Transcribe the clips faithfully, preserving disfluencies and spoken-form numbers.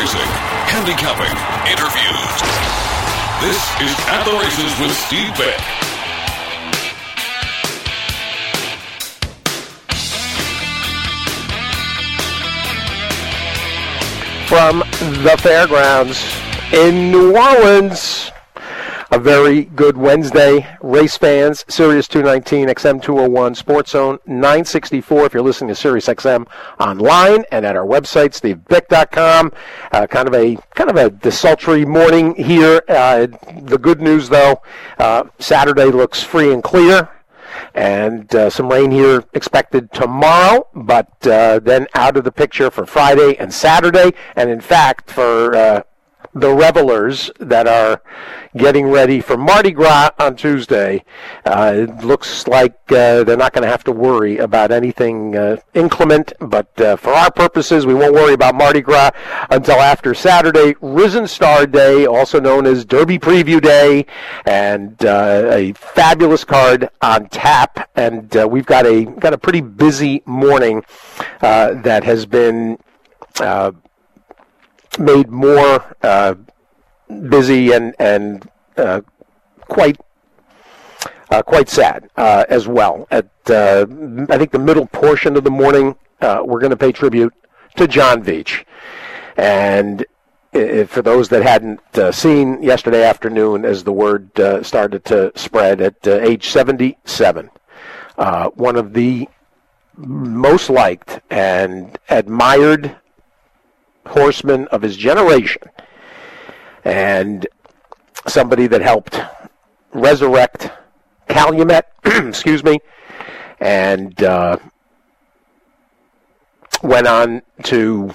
racing, handicapping, interviews. This is At the Races with Steve Beck. From the fairgrounds in New Orleans. A very good Wednesday, race fans. Sirius two nineteen, X M two oh one, Sports Zone nine sixty-four. If you're listening to Sirius X M online and at our website, steve bick dot com. Uh, kind of a kind of a desultory morning here. Uh, the good news, though, uh, Saturday looks free and clear. And uh, some rain here expected tomorrow, but uh, then out of the picture for Friday and Saturday. And in fact, for uh, the revelers that are getting ready for Mardi Gras on Tuesday, uh, it looks like uh, they're not going to have to worry about anything uh, inclement. But uh, for our purposes, we won't worry about Mardi Gras until after Saturday, Risen Star Day, also known as Derby Preview Day, and uh, a fabulous card on tap. And uh, we've got a got a pretty busy morning uh, that has been Uh, made more uh, busy and and uh, quite uh, quite sad uh, as well. At uh, I think the middle portion of the morning, uh, we're going to pay tribute to John Veach, and if, for those that hadn't uh, seen yesterday afternoon, as the word uh, started to spread, at uh, age seventy-seven, uh, one of the most liked and admired horseman of his generation, and somebody that helped resurrect Calumet, excuse me, and uh, went on to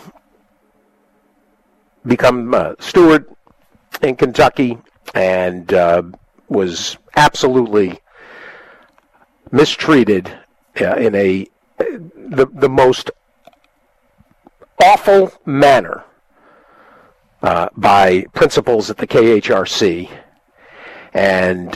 become a steward in Kentucky, and uh, was absolutely mistreated uh, in a the the most awful manner uh, by principals at the K H R C, and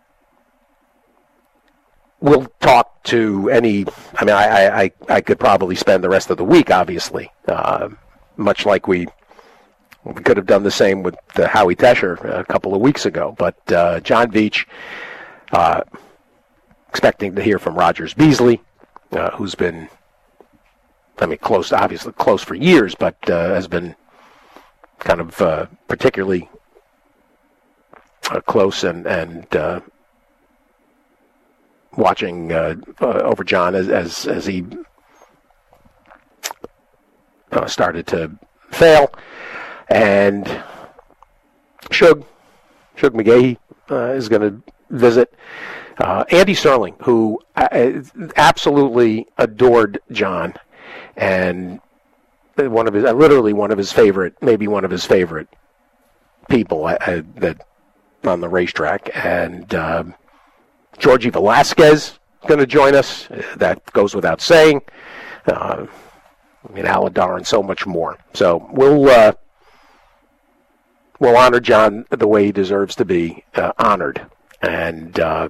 we'll talk to any. I mean, I I, I could probably spend the rest of the week, obviously, uh, much like we we could have done the same with uh, Howie Tesher a couple of weeks ago. But uh, John Veach, uh, expecting to hear from Rogers Beasley, uh, who's been. I mean, close, obviously close for years, but uh, has been kind of uh, particularly uh, close and and uh, watching uh, uh, over John as as, as he uh, started to fail. And Shug, Shug McGahee uh, is going to visit. Uh, Andy Sterling, who uh, absolutely adored John. And one of his, literally one of his favorite, maybe one of his favorite people uh, that on the racetrack. And uh, Georgie Velasquez going to join us. That goes without saying. Uh, I mean, Aladar and so much more. So we'll uh, we'll honor John the way he deserves to be uh, honored. And uh,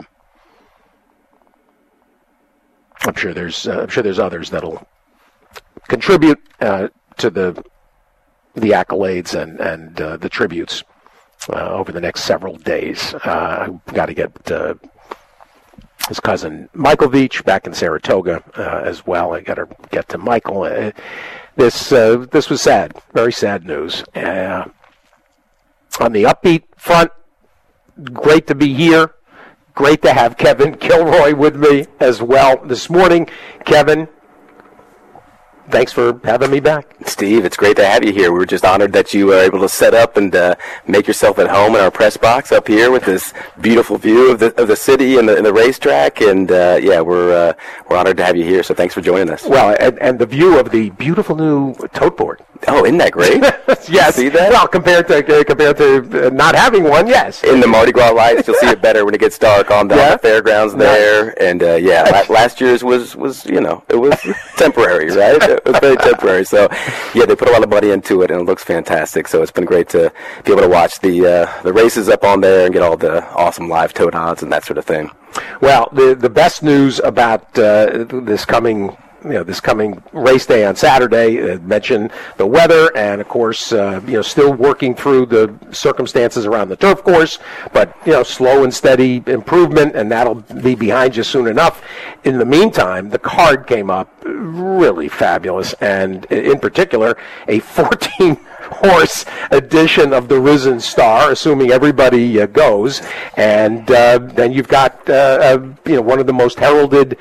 I'm sure there's uh, I'm sure there's others that'll contribute uh, to the the accolades and and uh, the tributes uh, over the next several days. Uh, I've got to get uh, his cousin Michael Veach back in Saratoga uh, as well. I got to get to Michael. Uh, this uh, this was sad, very sad news. Uh, on the upbeat front, great to be here. Great to have Kevin Kilroy with me as well this morning. Kevin, thanks for having me back. Steve, it's great to have you here. We were just honored that you were able to set up and uh, make yourself at home in our press box up here with this beautiful view of the of the city and the, and the racetrack. And, uh, yeah, we're uh, we're honored to have you here, so thanks for joining us. Well, and, and the view of the beautiful new tote board. Oh, isn't that great? Yes. See that? Well, compared to uh, compared to uh, not having one, yes. In the Mardi Gras lights, you'll see it better when it gets dark on down Yeah. the fairgrounds there. Nice. And, uh, yeah, la- last year's was, was, you know, it was temporary, right? It was very temporary. So, yeah, they put a lot of money into it, and it looks fantastic. So it's been great to be able to watch the uh, the races up on there and get all the awesome live tote odds and that sort of thing. Well, the the best news about uh, this coming you know, this coming race day on Saturday. Uh, mentioned the weather, and of course, uh, you know, still working through the circumstances around the turf course, but you know, slow and steady improvement, and that'll be behind you soon enough. In the meantime, the card came up really fabulous, and in particular, a fourteen horse edition of the Risen Star, assuming everybody uh, goes, and uh, then you've got uh, uh, you know, one of the most heralded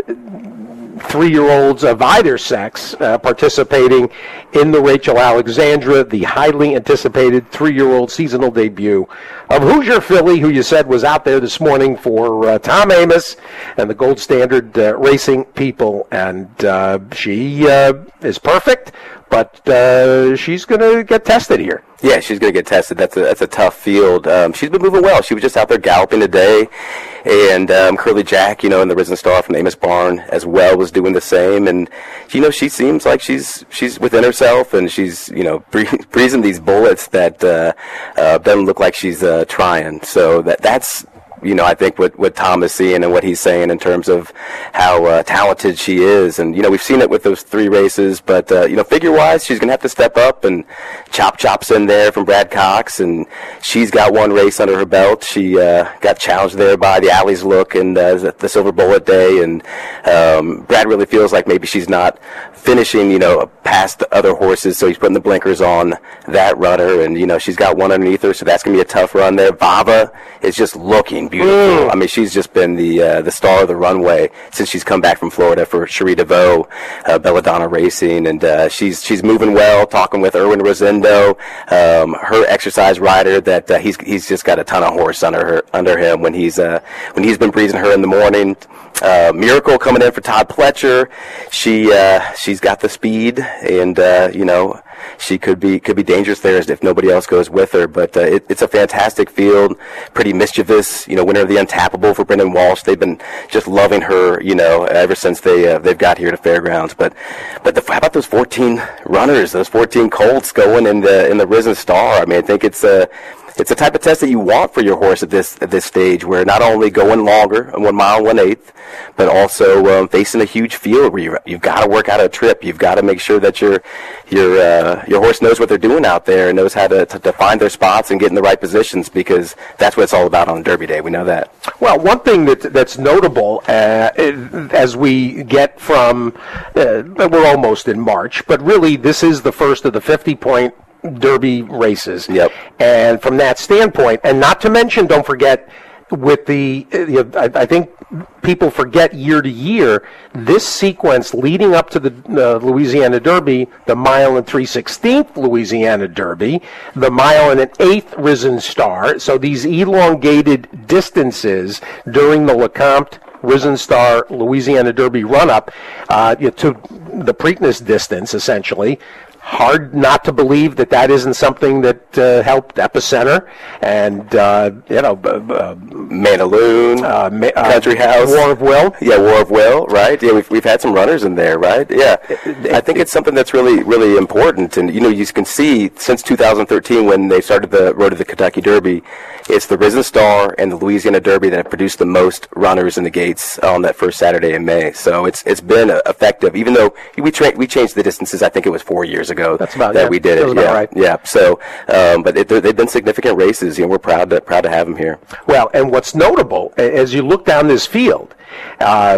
three-year-olds of either sex uh, participating in the Rachel Alexandra, the highly anticipated three-year-old seasonal debut of Hoosier Filly, who you said was out there this morning for uh, Tom Amoss and the Gold Standard uh, Racing people, and uh, she uh, is perfect, but uh, she's going to get tested here. Yeah, she's going to get tested. That's a that's a tough field. Um, she's been moving well. She was just out there galloping today, and um, Curly Jack, you know, in the Risen Star from Amos Barn as well, was doing the same. And you know, she seems like she's she's within herself, and she's you know breezing these bullets that uh, uh, doesn't look like she's uh, trying. So that that's. You know, I think what, what Tom is seeing and what he's saying in terms of how uh, talented she is. And, you know, we've seen it with those three races. But, uh, you know, figure-wise, she's going to have to step up, and Chop Chop's in there from Brad Cox. And she's got one race under her belt. She uh, got challenged there by the Alley's Look and uh, the Silver Bullet Day. And um, Brad really feels like maybe she's not finishing, you know, past the other horses. So he's putting the blinkers on that runner. And, you know, she's got one underneath her, so that's going to be a tough run there. Vava is just looking beautiful. Mm. I mean, she's just been the uh, the star of the runway since she's come back from Florida for Cherie DeVoe, uh, Belladonna Racing, and uh, she's she's moving well. Talking with Erwin Rosendo, um, her exercise rider, that uh, he's he's just got a ton of horse under her under him when he's uh, when he's been breezing her in the morning. Uh, Miracle coming in for Todd Pletcher. She uh, she's got the speed, and uh, you know, she could be could be dangerous there if nobody else goes with her. But uh, it, it's a fantastic field, pretty mischievous. You know, winner of the Untappable for Brendan Walsh. They've been just loving her, you know, ever since they uh, they've got here to Fairgrounds. But but the, how about those fourteen runners, those fourteen colts going in the in the Risen Star? I mean, I think it's a It's a type of test that you want for your horse at this at this stage, where not only going longer, one mile and one eighth, but also um, facing a huge field where you you've got to work out a trip. You've got to make sure that your your uh, your horse knows what they're doing out there and knows how to, to to find their spots and get in the right positions, because that's what it's all about on Derby Day. We know that. Well, one thing that that's notable uh, as we get from uh, we're almost in March, but really this is the first of the fifty-point Derby races. Yep. And from that standpoint, and not to mention, don't forget, with the, you know, I, I think people forget year to year, this sequence leading up to the uh, Louisiana Derby, the mile and three sixteenth Louisiana Derby, the mile and an eighth Risen Star. So these elongated distances during the Lecomte Risen Star Louisiana Derby run-up uh, you know, to the Preakness distance, essentially. Hard not to believe that that isn't something that uh, helped Epicenter and, uh, you know, uh, Mandaloon, uh, Ma- Country House. War of Will. Yeah, War of Will, right? Yeah, we've we've had some runners in there, right? Yeah. I think it's something that's really, really important. And, you know, you can see since two thousand thirteen when they started the Road to the Kentucky Derby, it's the Risen Star and the Louisiana Derby that have produced the most runners in the gates on that first Saturday in May. So it's it's been effective, even though we tra- we changed the distances. I think it was four years ago. ago That's about, that yeah, we did it. Yeah, yeah, right. yeah. So, um, but it, they've been significant races. You know, we're proud to proud to have them here. Well, and what's notable as you look down this field, uh,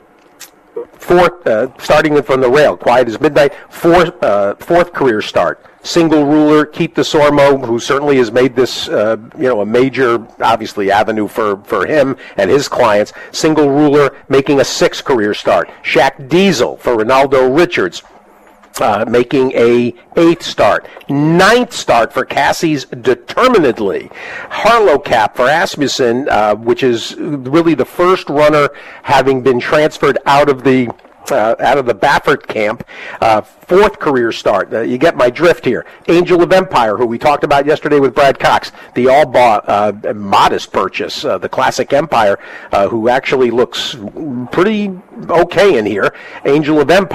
fourth, uh, starting from the rail, quiet as midnight, fourth, uh, fourth career start. Single ruler, Keith DeSormo, who certainly has made this, uh, you know, a major, obviously, avenue for, for him and his clients. Single ruler making a sixth career start. Shaq Diesel for Ronaldo Richards, uh, making a eighth start. Ninth start for Cassie's Determinedly. Harlow Cap for Asmussen, uh, which is really the first runner having been transferred out of the Uh, out of the Baffert camp, uh, fourth career start. Uh, you get my drift here. Angel of Empire, who we talked about yesterday with Brad Cox, the all-bought, uh, modest purchase, uh, the Classic Empire, uh, who actually looks pretty okay in here. Angel of Empire,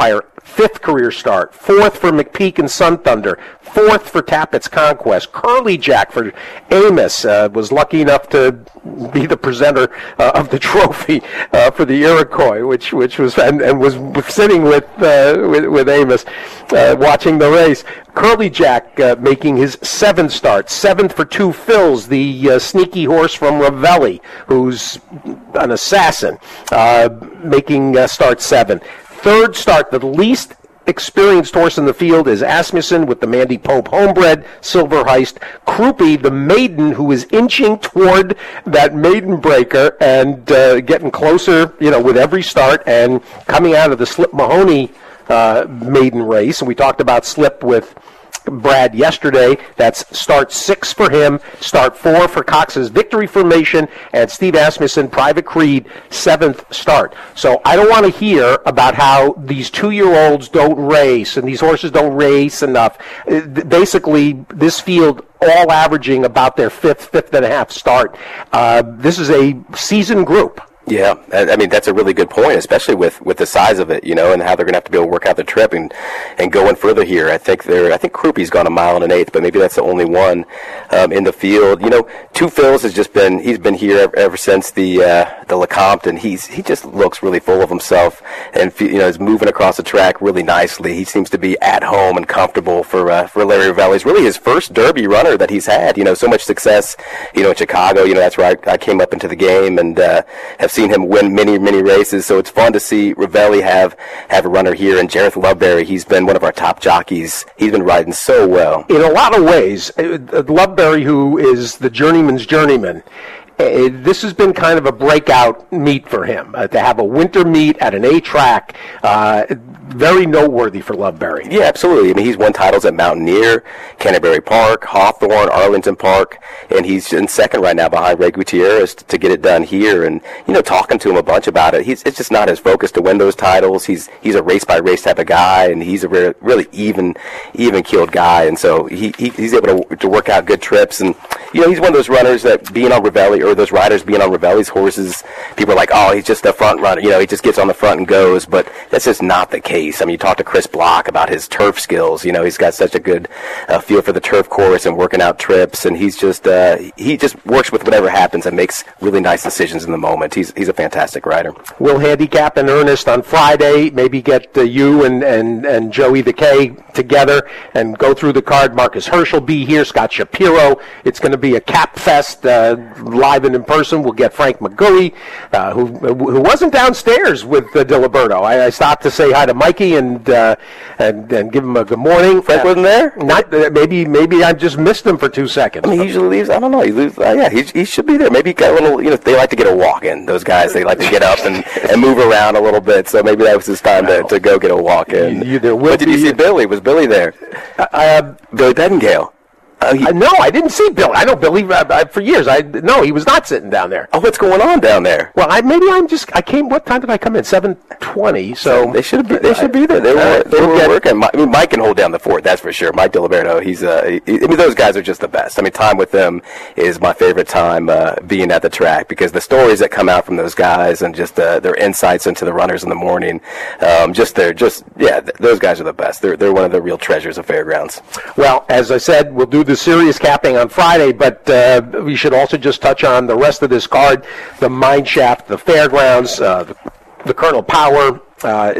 fifth career start, fourth for McPeak and Sun Thunder, fourth for Tappett's Conquest. Curly Jack for Amos uh, was lucky enough to be the presenter uh, of the trophy uh, for the Iroquois, which which was and, and was sitting with uh, with, with Amos uh, watching the race. Curly Jack uh, making his seventh start, seventh for Two Phils, the uh, sneaky horse from Ravelli, who's an assassin, uh, making uh, start seven. Third start, the least experienced horse in the field is Asmussen with the Mandy Pope Homebred, Silver Heist. Krupe, the maiden, who is inching toward that maiden breaker and uh, getting closer, you know, with every start, and coming out of the Slip Mahoney uh, maiden race. And we talked about Slip with Brad yesterday. That's start six for him, start four for Cox's Victory Formation, and Steve Asmussen, Private Creed, seventh start. So I don't want to hear about how these two-year-olds don't race and these horses don't race enough. Basically, this field all averaging about their fifth, fifth and a half start. Uh, this is a seasoned group. Yeah, I mean, that's a really good point, especially with, with the size of it, you know, and how they're going to have to be able to work out the trip and, and going further here. I think they're, I think Krupe's gone a mile and an eighth, but maybe that's the only one um, in the field. You know, Two Phils has just been, he's been here ever, ever since the uh, the Lecomte, and he's he just looks really full of himself and, you know, is moving across the track really nicely. He seems to be at home and comfortable for uh, for Larry Ravelli. It's really his first Derby runner that he's had, you know, so much success, you know, in Chicago. You know, that's where I, I came up into the game and uh, have seen him win many, many races. So it's fun to see Ravelli have, have a runner here. And Jareth Loveberry, he's been one of our top jockeys. He's been riding so well. In a lot of ways, Loveberry, who is the journeyman's journeyman, Uh, this has been kind of a breakout meet for him. Uh, to have a winter meet at an A track, uh, very noteworthy for Loveberry. Yeah, absolutely. I mean, he's won titles at Mountaineer, Canterbury Park, Hawthorne, Arlington Park, and he's in second right now behind Ray Gutierrez to, to get it done here. And, you know, talking to him a bunch about it, he's it's just not his focus to win those titles. He's he's a race-by-race type of guy, and he's a re- really even, even-keeled guy. And so he, he he's able to, to work out good trips. And, you know, he's one of those runners that being on Ravelli, or those riders being on Ravelli's horses, people are like, oh, he's just a front runner. You know, he just gets on the front and goes. But that's just not the case. I mean, you talk to Chris Block about his turf skills. You know, he's got such a good uh, feel for the turf course and working out trips. And he's just uh, he just works with whatever happens and makes really nice decisions in the moment. He's he's a fantastic rider. We'll handicap in earnest on Friday. Maybe get uh, you and, and, and Joey the K together and go through the card. Marcus Hirsch will be here. Scott Shapiro. It's going to be a cap fest uh, live and in person. We'll get Frank McGooey, uh, who who wasn't downstairs with uh, Diliberto. I, I stopped to say hi to Mikey and uh, and and give him a good morning. Frank wasn't there? Not uh, maybe maybe I just missed him for two seconds. I mean, he usually leaves. I don't know. He leaves. Uh, yeah, he he should be there. Maybe he got a little. You know, they like to get a walk in. Those guys, they like to get up and, and move around a little bit. So maybe that was his time to, to go get a walk in. You, there will but did be, you see Billy? Was Billy there? Uh, uh, Billy Beddingale. Uh, he, uh, no, I didn't see Billy. I know Billy uh, uh, for years. I no, he was not sitting down there. Oh, what's going on down there? Well, I maybe I'm just. I came. What time did I come in? Seven twenty. So they should be. They should be there. They were. Uh, they were get, working. I mean, Mike can hold down the fort. That's for sure. Mike Diliberto. He's. Uh, he, I mean, those guys are just the best. I mean, time with them is my favorite time. Uh, being at the track because the stories that come out from those guys and just uh, their insights into the runners in the morning. Um, just they're just yeah. Th- those guys are the best. They're they're one of the real treasures of fairgrounds. Well, as I said, we'll do the serious capping on Friday, but uh, we should also just touch on the rest of this card: the Mine Shaft, the Fairgrounds, uh, the, the Colonel Power, uh,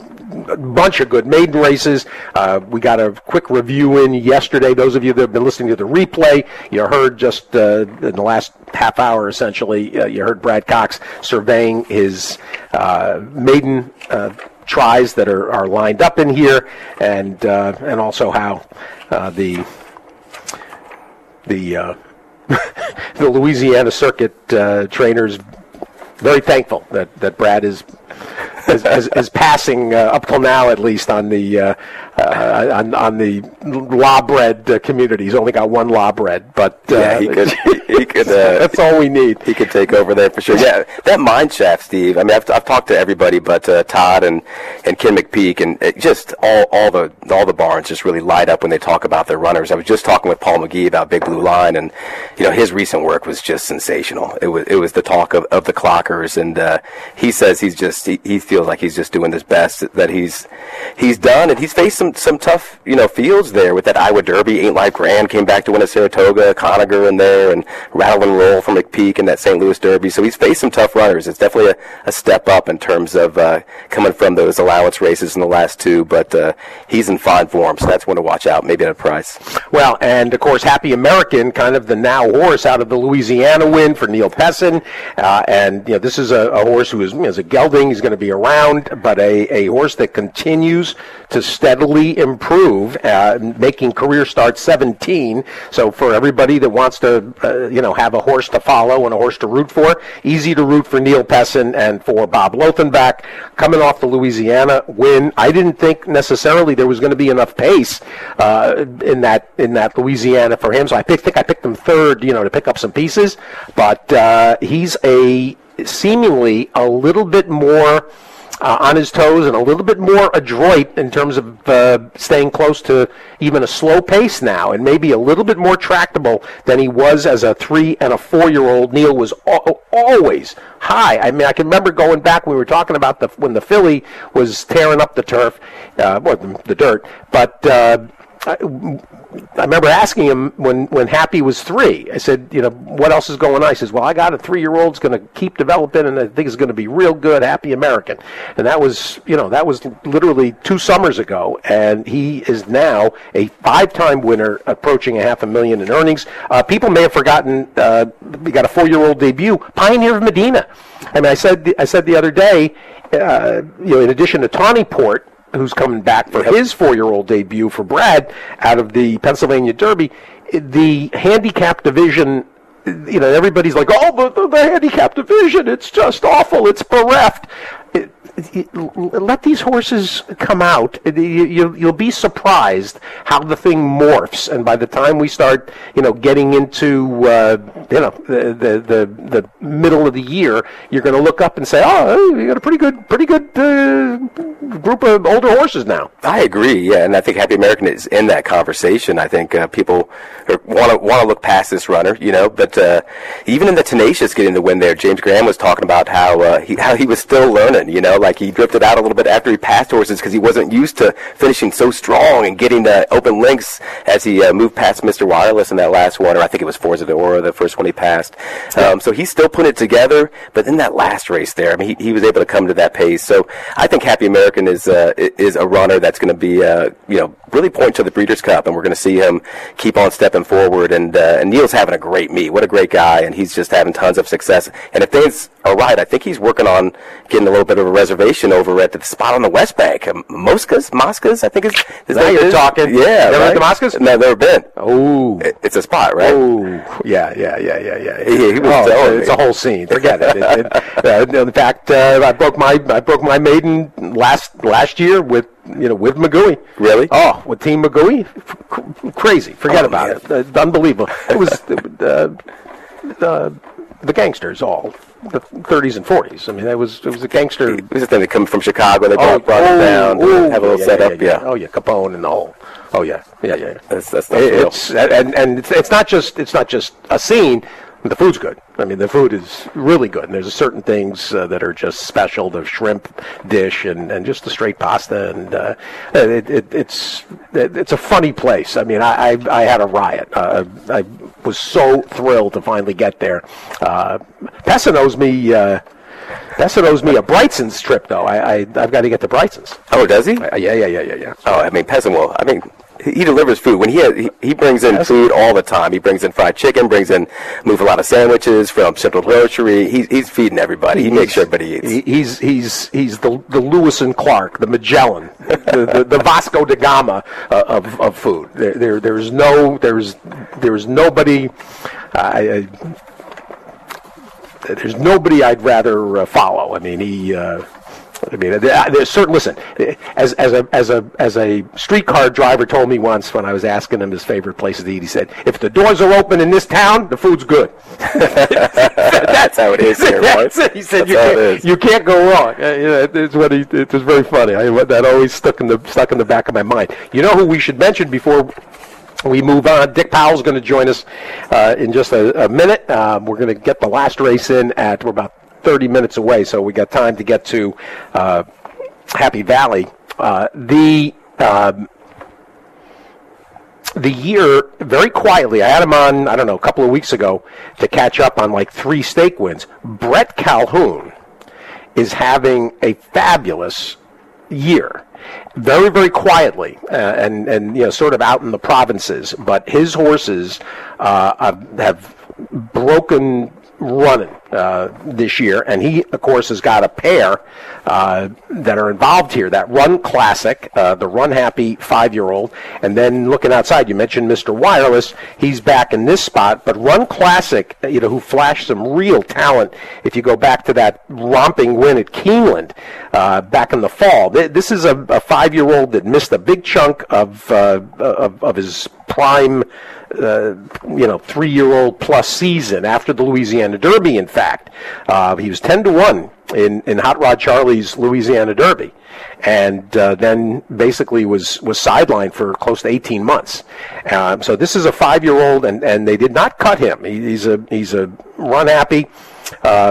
a bunch of good maiden races. Uh, we got a quick review in yesterday. Those of you that have been listening to the replay, you heard just uh, in the last half hour, essentially, uh, you heard Brad Cox surveying his uh, maiden uh, tries that are, are lined up in here, and uh, and also how uh, the The uh, the Louisiana Circuit uh, trainers very thankful that, that Brad is is, is, is passing uh, up till now at least on the uh, uh, on, on the lawbred uh, community. He's only got one lawbred, but uh, yeah, he could. He, he could. Uh, that's all we need. He could take over there for sure. Yeah, that mine shaft, Steve. I mean, I've, I've talked to everybody, but uh, Todd and, and Ken McPeak, and it just all all the all the barns just really light up when they talk about their runners. I was just talking with Paul McGee about Big Blue Line, and you know his recent work was just sensational. It was it was the talk of, of the clockers, and uh, he says he's just he, he feels like he's just doing his best that he's he's done, and he's faced some some tough you know fields there with that Iowa Derby. Ain't Life Grand came back to win at Saratoga, Conager in there, and Rattle and Roll from McPeak in that Saint Louis Derby. So he's faced some tough runners. It's definitely a, a step up in terms of uh, coming from those allowance races in the last two, but uh, he's in fine form, so that's one to watch out, maybe at a price. Well, and of course, Happy American, kind of the now horse out of the Louisiana win for Neil Pessin, uh, and you know this is a, a horse who is, you know, is a gelding. He's going to be around, but a, a horse that continues to steadily improve, uh, making career start seventeen. So for everybody that wants to, uh, you know, have a horse to follow and a horse to root for, easy to root for Neil Pessin and for Bob Lothenbach coming off the Louisiana win. I didn't think necessarily there was going to be enough pace uh, in that in that Louisiana for him. So I picked, think I picked him third, you know, to pick up some pieces. But uh, he's a seemingly a little bit more Uh, on his toes and a little bit more adroit in terms of uh, staying close to even a slow pace now, and maybe a little bit more tractable than he was as a three and a four-year-old. Neil was al- always high. I mean, I can remember going back when we were talking about the when the filly was tearing up the turf, uh, or the, the dirt, but uh, I, I remember asking him when, when Happy was three. I said, you know, what else is going on? He says, well, I got a three-year-old's going to keep developing, and I think it's going to be real good, Happy American. And that was, you know, that was literally two summers ago, and he is now a five-time winner, approaching a half a million in earnings. Uh, people may have forgotten, uh, we got a four-year-old debut, Pioneer of Medina. I mean, I said, I said the other day, uh, you know, in addition to Tawny Port, who's coming back for his four-year-old debut for Brad out of the Pennsylvania Derby, the handicap division, you know, everybody's like, oh, the, the, the handicap division, it's just awful, it's bereft. It, it, let these horses come out. You, you, you'll be surprised how the thing morphs, and by the time we start, you know, getting into, uh, you know, the, the the the middle of the year, you're going to look up and say, oh, you got a pretty good, pretty good uh, group of older horses now. I agree, yeah, and I think Happy American is in that conversation. I think uh, people want to want to look past this runner, you know, but uh, even in the Tenacious getting the win there, James Graham was talking about how uh, he how he was still learning, you know, like he drifted out a little bit after he passed horses because he wasn't used to finishing so strong and getting the open links as he uh, moved past Mister Wireless in that last one, or I think it was Forza de Oro, the first one he passed. Um, so he's still putting it together, but in that last race there, I mean, he, he was able to come to that pace. So I think Happy American is uh, is a runner that's going to be, uh, you know, really point to the Breeders' Cup, and we're going to see him keep on stepping forward. And, uh, and Neil's having a great meet. What a great guy, and he's just having tons of success. And if things are right, I think he's working on getting a little bit of a reservation over at the spot on the West Bank. Um, Moscas? Moscas, I think is is now you're talking. Yeah, never right? been to Moscas? No, never been. Oh, it, it's a spot, right? Oh, yeah, yeah, yeah, yeah, yeah. He, he was oh, telling it's me. a whole scene. Forget it. it, it uh, in fact, uh, I broke my I broke my maiden last last year with. You know, with Magui. Really? Oh, with Team Magui? C- crazy. Forget oh, about man. it. Uh, unbelievable. It was uh, uh, the gangsters all, the thirties and forties. I mean, it was it was a gangster. It was a thing that come from Chicago. They oh, brought oh, it down, oh, have a little yeah, setup. Yeah, yeah. yeah. Oh, yeah, Capone and the whole. Oh, yeah. Yeah, yeah. yeah. That's, that's not it, real. It's, and and it's, it's not just it's not just a scene. The food's good. I mean, the food is really good. And there's certain things uh, that are just special. The shrimp dish and, and just the straight pasta. And uh, it, it, it's it, it's a funny place. I mean, I I, I had a riot. Uh, I was so thrilled to finally get there. Uh, Pessin owes me. Uh, Pessin owes me a Brightson's trip, though. I, I I've got to get to Brightson's. Oh, does he? Uh, yeah, yeah, yeah, yeah, yeah. Oh, I mean, Pessin will. I mean. He delivers food. When he, has, he he brings in food all the time. He brings in fried chicken, brings in muffalata sandwiches from Central Grocery. He's he's feeding everybody. He he's, makes sure everybody eats. He's he's he's the the Lewis and Clark, the Magellan, the, the the Vasco da Gama uh, of of food. There, there there's no there's there's nobody. I, I, there's nobody I'd rather uh, follow. I mean he. Uh, I mean, there's certain. Listen, as as a as a as a streetcar driver told me once when I was asking him his favorite places to eat, he said, "If the doors are open in this town, the food's good." That's how it is here, right? He said, That's "You how can't, it is. you can't go wrong." Uh, you know, it's what he. It was very funny. I, that always stuck in the stuck in the back of my mind. You know who we should mention before we move on? Dick Powell's going to join us uh, in just a, a minute. Uh, we're going to get the last race in at we're about thirty minutes away, so we got time to get to uh, Happy Valley. Uh, the um, the year, very quietly, I had him on, I don't know, a couple of weeks ago to catch up on like three stake wins. Brett Calhoun is having a fabulous year. Very, very quietly, uh, and, and, you know, sort of out in the provinces. But his horses uh, have broken running uh, this year, and he, of course, has got a pair uh, that are involved here. That Run Classic, uh, the Run Happy five-year-old, and then looking outside, you mentioned Mister Wireless. He's back in this spot, but Run Classic, you know, who flashed some real talent. If you go back to that romping win at Keeneland uh, back in the fall, this is a, a five-year-old that missed a big chunk of uh, of, of his prime. Uh, you know, three-year-old plus season after the Louisiana Derby. In fact, uh, he was ten to one in, in Hot Rod Charlie's Louisiana Derby, and uh, then basically was was sidelined for close to eighteen months. Um, so this is a five-year-old, and, and they did not cut him. He, he's a he's a Run Happy, uh,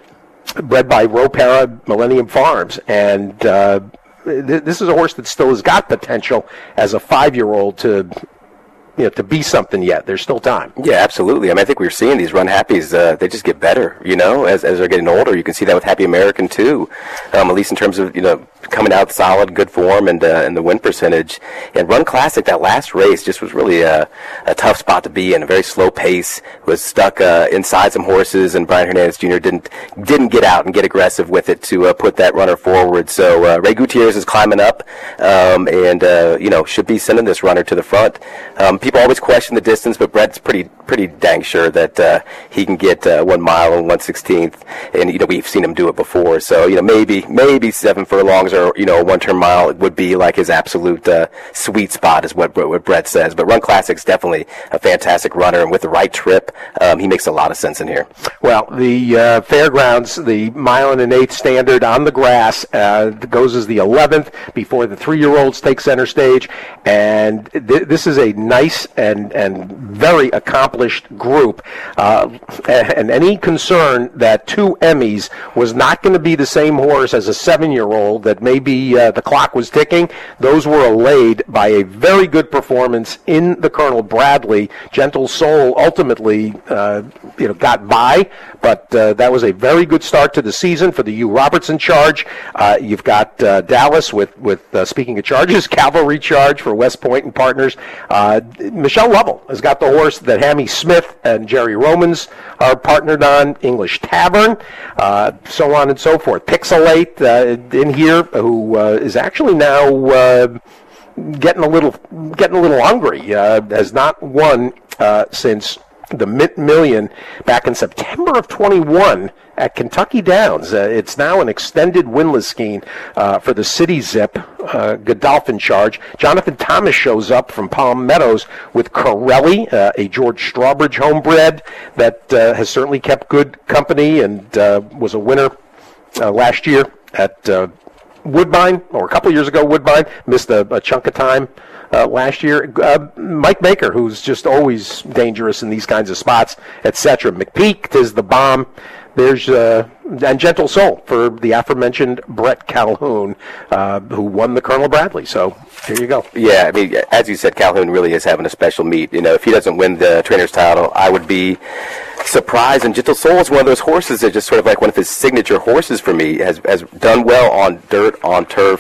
bred by Ropera Millennium Farms, and uh, th- this is a horse that still has got potential as a five-year-old to. You know, to be something yet. There's still time. Yeah, absolutely. I mean, I think we're seeing these Run Happies, uh, they just get better, you know, as as they're getting older. You can see that with Happy American, too, um, at least in terms of, you know, coming out solid, good form, and uh, and the win percentage. And Run Classic, that last race just was really a, a tough spot to be in, a very slow pace, was stuck uh, inside some horses, and Brian Hernandez Junior didn't didn't get out and get aggressive with it to uh, put that runner forward. So uh, Ray Gutierrez is climbing up um, and, uh, you know, should be sending this runner to the front. Um, people always question the distance, but Brett's pretty pretty dang sure that uh, he can get uh, one mile and one sixteenth, and you know we've seen him do it before. So you know maybe maybe seven furlongs or you know a one turn mile would be like his absolute uh, sweet spot, is what what Brett says. But Run Classic's definitely a fantastic runner, and with the right trip, um, he makes a lot of sense in here. Well, the uh, Fairgrounds, the mile and an eighth standard on the grass uh, goes as the eleventh before the three-year-olds take center stage, and th- this is a nice and and very accomplished group, uh, and any concern that two Emmys was not going to be the same horse as a seven-year-old, that maybe uh, the clock was ticking, those were allayed by a very good performance in the Colonel Bradley. Gentle Soul ultimately uh, you know, got by, but uh, that was a very good start to the season for the Hugh Robertson charge. Uh, you've got uh, Dallas with, with uh, speaking of charges, Cavalry Charge for West Point and Partners. Uh, Michelle Lovell has got the horse that Hammy Smith and Jerry Romans are partnered on, English Tavern, uh, so on and so forth. Pixelate uh, in here, who uh, is actually now uh, getting a little getting a little hungry. Uh, has not won uh, since the Mint Million back in September of twenty-one at Kentucky Downs. Uh, it's now an extended winless scheme uh, for the City Zip, uh, Godolphin Charge. Jonathan Thomas shows up from Palm Meadows with Corelli, uh, a George Strawbridge homebred that uh, has certainly kept good company and uh, was a winner uh, last year at uh, Woodbine, or a couple years ago, Woodbine. Missed a, a chunk of time Uh, last year. Uh, Mike Baker, who's just always dangerous in these kinds of spots, et cetera. McPeak, Tis the Bomb. There's uh, and Gentle Soul for the aforementioned Brett Calhoun, uh, who won the Colonel Bradley. So here you go. Yeah, I mean, as you said, Calhoun really is having a special meet. You know, if he doesn't win the trainer's title, I would be surprised. And Gentle Soul is one of those horses that just sort of like one of his signature horses for me. Has has done well on dirt, on turf.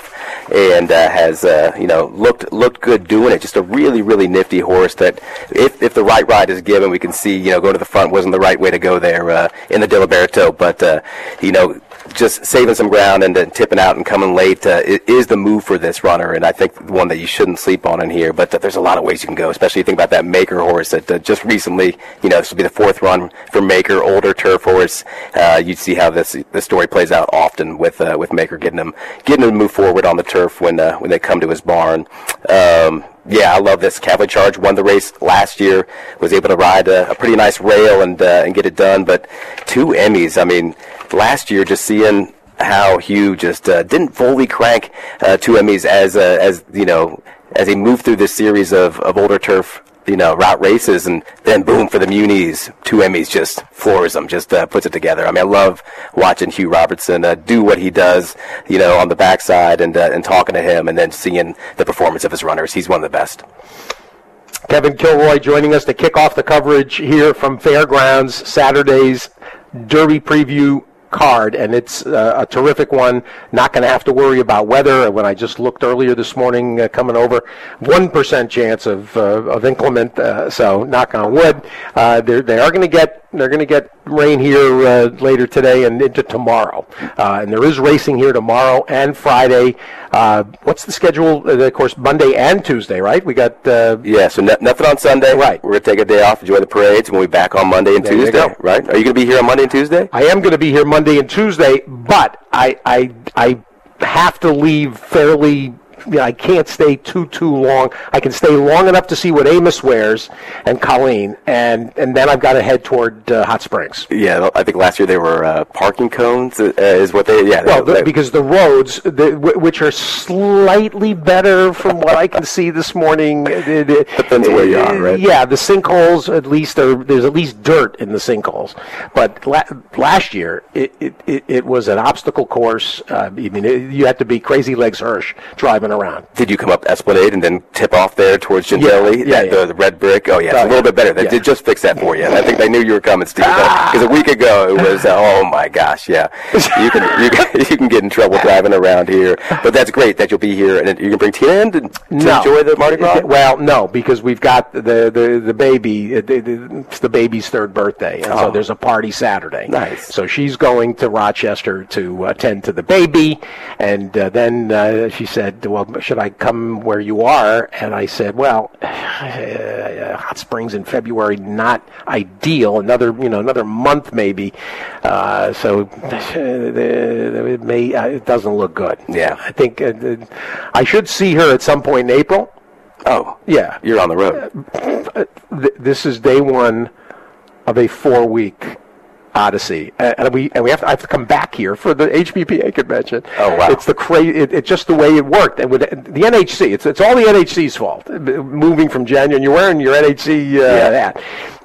and uh, has uh, you know looked looked good doing it. Just a really really nifty horse that if if the right ride is given, we can see you know go to the front wasn't the right way to go there uh, in the Diliberto, but uh, you know. Just saving some ground and then tipping out and coming late uh, is the move for this runner, and I think one that you shouldn't sleep on in here. But uh, there's a lot of ways you can go, especially you think about that Maker horse that uh, just recently, you know, this will be the fourth run for Maker, older turf horse. Uh, you see how this this story plays out often with uh, with Maker getting him getting him to move forward on the turf when uh, when they come to his barn. Um, Yeah, I love this. Cavalry Charge won the race last year, was able to ride a, a pretty nice rail and uh, and get it done. But two Emmys, I mean, last year just seeing how Hugh just uh, didn't fully crank uh, two Emmys as uh, as you know as he moved through this series of, of older turf. You know, route races, and then boom for the Munis. Two Emmys just floors them, just uh, puts it together. I mean, I love watching Hugh Robertson uh, do what he does, you know, on the backside and uh, and talking to him, and then seeing the performance of his runners. He's one of the best. Kevin Kilroy joining us to kick off the coverage here from Fairgrounds, Saturday's Derby preview card, and it's uh, a terrific one. Not going to have to worry about weather. When I just looked earlier this morning uh, coming over, one percent chance of uh, of inclement, uh, so knock on wood. Uh, they are going to get they're going to get rain here uh, later today and into tomorrow, uh, and there is racing here tomorrow and Friday. Uh, what's the schedule? Uh, of course, Monday and Tuesday, right? We got uh, yeah, so n- nothing on Sunday. Right, we're going to take a day off, enjoy the parades, and we'll be back on Monday and there Tuesday. Right? Are you going to be here on Monday and Tuesday? I am going to be here Monday and Tuesday, but I I I have to leave fairly. You know, I can't stay too too long. I can stay long enough to see what Amos wears and Colleen, and and then I've got to head toward uh, Hot Springs. Yeah, I think last year they were uh, parking cones. Uh, is what they yeah. Well, they, the, because the roads, the, which are slightly better from what I can see this morning, depends where you are, right? Yeah, the sinkholes at least are there's at least dirt in the sinkholes. But la- last year it, it, it, it was an obstacle course. Uh, I mean, it, you had to be Crazy Legs Hirsch driving around. Did you come up Esplanade and then tip off there towards Gentilly? Yeah, yeah, that, yeah. The, the red brick? Oh, yeah, it's oh, a little yeah. bit better. They yeah. did just fix that for you. And I think they knew you were coming, Steve. Because a week ago, it was, uh, oh, my gosh, yeah. You can, you can you can get in trouble driving around here. But that's great that you'll be here. And you can bring Tina in to, to no. enjoy the Mardi Gras? Well, no, because we've got the, the, the baby. It's the baby's third birthday. And oh. so there's a party Saturday. Nice. So she's going to Rochester to attend to the baby. And uh, then uh, she said, well, should I come where you are? And I said, well, uh, Hot Springs in February, not ideal. Another, you know, another month maybe. Uh, so uh, it may uh, it doesn't look good. Yeah, I think uh, I should see her at some point in April. Oh, yeah, you're on the road. Uh, this is day one of a four-week odyssey, and we and we have to, I have to come back here for the H P P A convention. Oh wow! It's the cra- it, It's just the way it worked, and with the N H C, it's it's all the N H C's fault. Moving from January, and you're wearing your N H C uh, yeah. hat.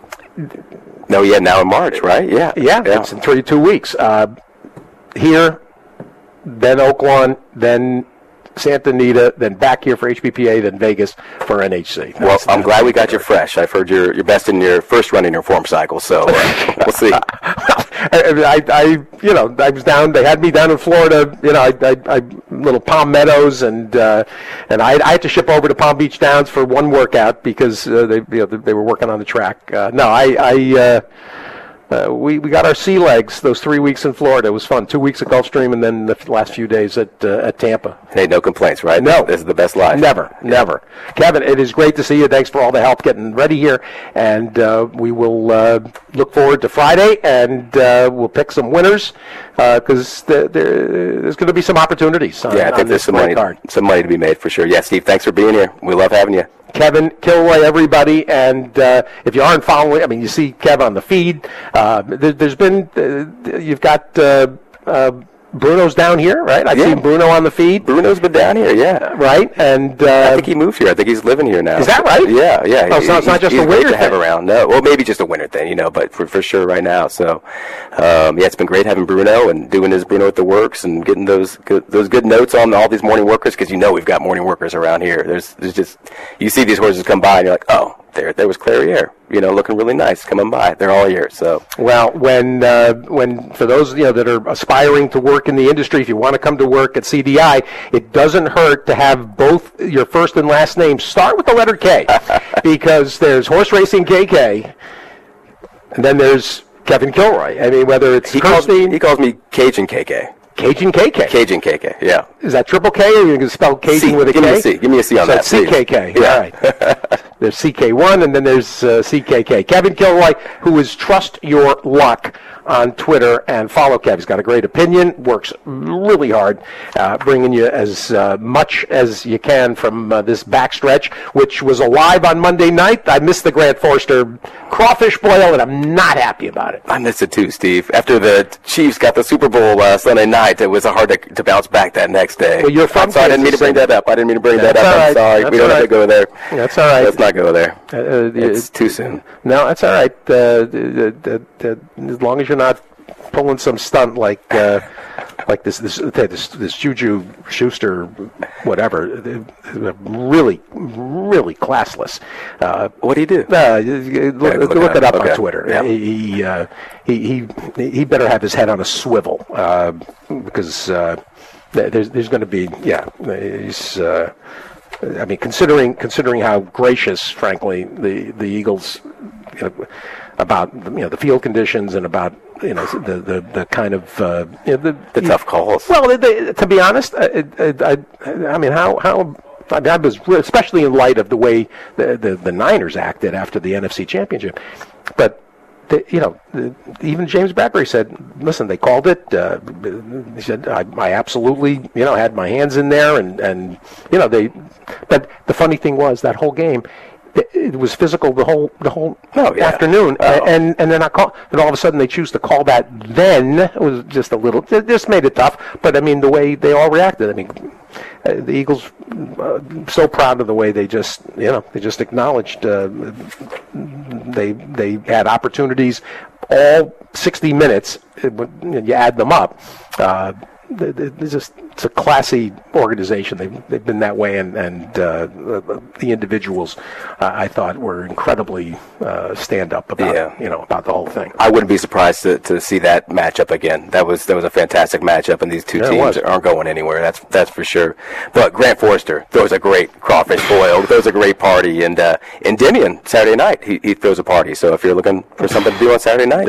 No, yeah, now in March, right? Yeah, yeah, yeah. It's in thirty-two weeks. Uh, here, then Oaklawn, then Santa Anita, then back here for H P P A, then Vegas for N H C. That's, well, I'm that's glad we got you fresh. I've heard you're, you're best in your first run in your form cycle, so uh, we'll see. I, I, you know, I was down. They had me down in Florida. You know, I, I, I little Palm Meadows, and uh, and I, I had to ship over to Palm Beach Downs for one workout because uh, they, you know, they were working on the track. Uh, no, I, I. Uh, Uh, we, we got our sea legs those three weeks in Florida. It was fun. Two weeks at Gulfstream and then the last few days at uh, at Tampa. Hey, no complaints, right? No. This is the best life. Never, yeah. never. Kevin, it is great to see you. Thanks for all the help getting ready here. And uh, we will uh, look forward to Friday, and uh, we'll pick some winners because uh, the, the, there's going to be some opportunities on, yeah, I think on there's this some money, card. some money to be made for sure. Yeah, Steve, thanks for being here. We love having you. Kevin Kilroy, everybody, and uh, if you aren't following, I mean, you see Kevin on the feed. Uh, there, there's been, uh, you've got uh, uh, Bruno's down here, right? I've yeah. seen Bruno on the feed. Bruno's been down here, yeah. Right, and uh, I think he moved here. I think he's living here now. Is that right? Yeah, yeah. Oh, so it's not just he's a winter great to have thing. around. No, well, maybe just a winter thing, you know, but for for sure right now. So, um, yeah, it's been great having Bruno and doing his Bruno at the Works and getting those good, those good notes on all these morning workers because you know we've got morning workers around here. There's there's just you see these horses come by and you're like, oh. there there was Clairiere, you know, looking really nice, coming by. They're all here. So well, when uh, when for those you know that are aspiring to work in the industry, if you want to come to work at C D I, it doesn't hurt to have both your first and last name start with the letter K, because there's Horse Racing K K, and then there's Kevin Kilroy. I mean, whether it's he calls, he calls me Cajun K K. Cajun K K. Cajun K K, yeah. Is that triple K, or are you going to spell Cajun C, with a give K? Me a C. Give me a C on so that, it's C K K. Yeah. All right. There's C K one, and then there's uh, C K K. Kevin Kilroy, who is Trust Your Luck on Twitter, and follow Kev. He's got a great opinion, works really hard, uh, bringing you as uh, much as you can from uh, this backstretch, which was alive on Monday night. I missed the Grant Forster crawfish boil, and I'm not happy about it. I missed it too, Steve. After the Chiefs got the Super Bowl uh, Sunday night, it was hard to, to bounce back that next day. Well, you're from so I didn't mean to bring that up. I didn't mean to bring that up. All right. I'm sorry. That's we don't all have right. to go there. That's all right. Let's not go there. Uh, it's uh, too soon. No, that's all right. Uh, the, the, the, as long as you're not pulling some stunt like uh, like this this this this Juju Schuster, whatever, really really classless. Uh, what do you do? Uh, look, yeah, look, look it up, up okay. on Twitter. Yeah. He, uh, he he he better have his head on a swivel uh, because uh, there's there's going to be yeah he's. Uh, I mean, considering considering how gracious, frankly, the the Eagles, you know, about you know the field conditions and about you know the the, the kind of uh, you know, the, the tough calls. Well, they, they, to be honest, I, I, I mean, how how I, mean, I was especially in light of the way the, the the Niners acted after the N F C Championship, but. The, you know, the, even James Bradbury said, "Listen, they called it." Uh, he said, I, "I absolutely, you know, had my hands in there, and, and you know, they." But the funny thing was that whole game, it, it was physical the whole the whole oh, yeah. afternoon, oh. and and then I call, and all of a sudden they choose to call that. Then it was just a little. It just made it tough. But I mean, the way they all reacted. I mean, uh, the Eagles uh, so proud of the way they just, you know, they just acknowledged. Uh, They they had opportunities all sixty minutes. When you add them up, uh, it's just it's a classy organization. They've they've been that way, and and uh, the individuals uh, I thought were incredibly uh, stand up about yeah. you know about the whole thing. I wouldn't be surprised to, to see that matchup again. That was that was a fantastic matchup, and these two yeah, teams aren't going anywhere. That's that's for sure. But Grant Forster throws a great crawfish boil, throws a great party, and uh, Endymion Saturday night he, he throws a party. So if you're looking for something to do on Saturday night,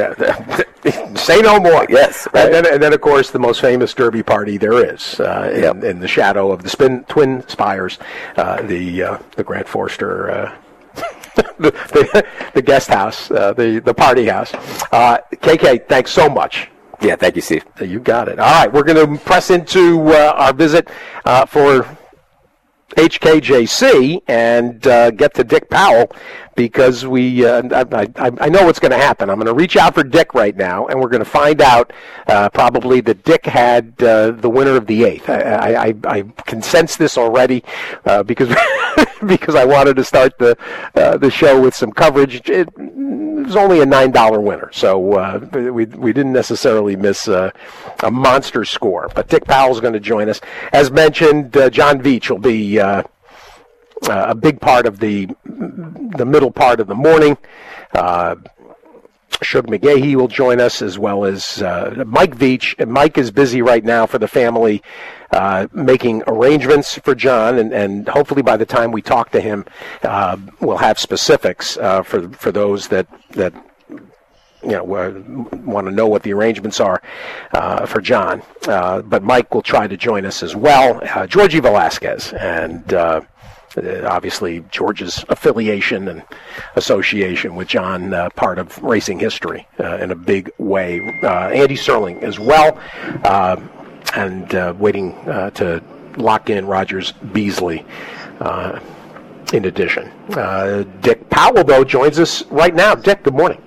say no more. Yes, right. and, then, and then of course the most famous Derby party there is uh, in, yep. in the shadow of the spin, twin spires, uh, the uh, the Grant Forster. Uh, the, the, the guest house, uh, the, the party house. Uh, K K, thanks so much. Yeah, thank you, Steve. You got it. All right, we're going to press into uh, our visit uh, for H K J C and uh, get to Dick Powell because we uh, I, I, I know what's going to happen. I'm going to reach out for Dick right now, and we're going to find out uh, probably that Dick had uh, the winner of the eighth. I, I, I can sense this already uh, because because I wanted to start the uh, the show with some coverage. It, it was only a nine dollar winner, so uh, we we didn't necessarily miss uh, a monster score. But Dick Powell's going to join us. As mentioned, uh, John Veach will be uh, uh, a big part of the the middle part of the morning. Uh, Shug McGahee will join us, as well as uh, Mike Veach. Mike is busy right now for the family, uh, making arrangements for John, and, and hopefully by the time we talk to him, uh, we'll have specifics uh, for for those that that you know uh, want to know what the arrangements are uh, for John. Uh, but Mike will try to join us as well. Uh, Georgie Velasquez and. Uh, Uh, obviously, George's affiliation and association with John, uh, part of racing history uh, in a big way. Uh, Andy Serling as well, uh, and uh, waiting uh, to lock in Rogers Beasley uh, in addition. Uh, Dick Powell, though, joins us right now. Dick, good morning.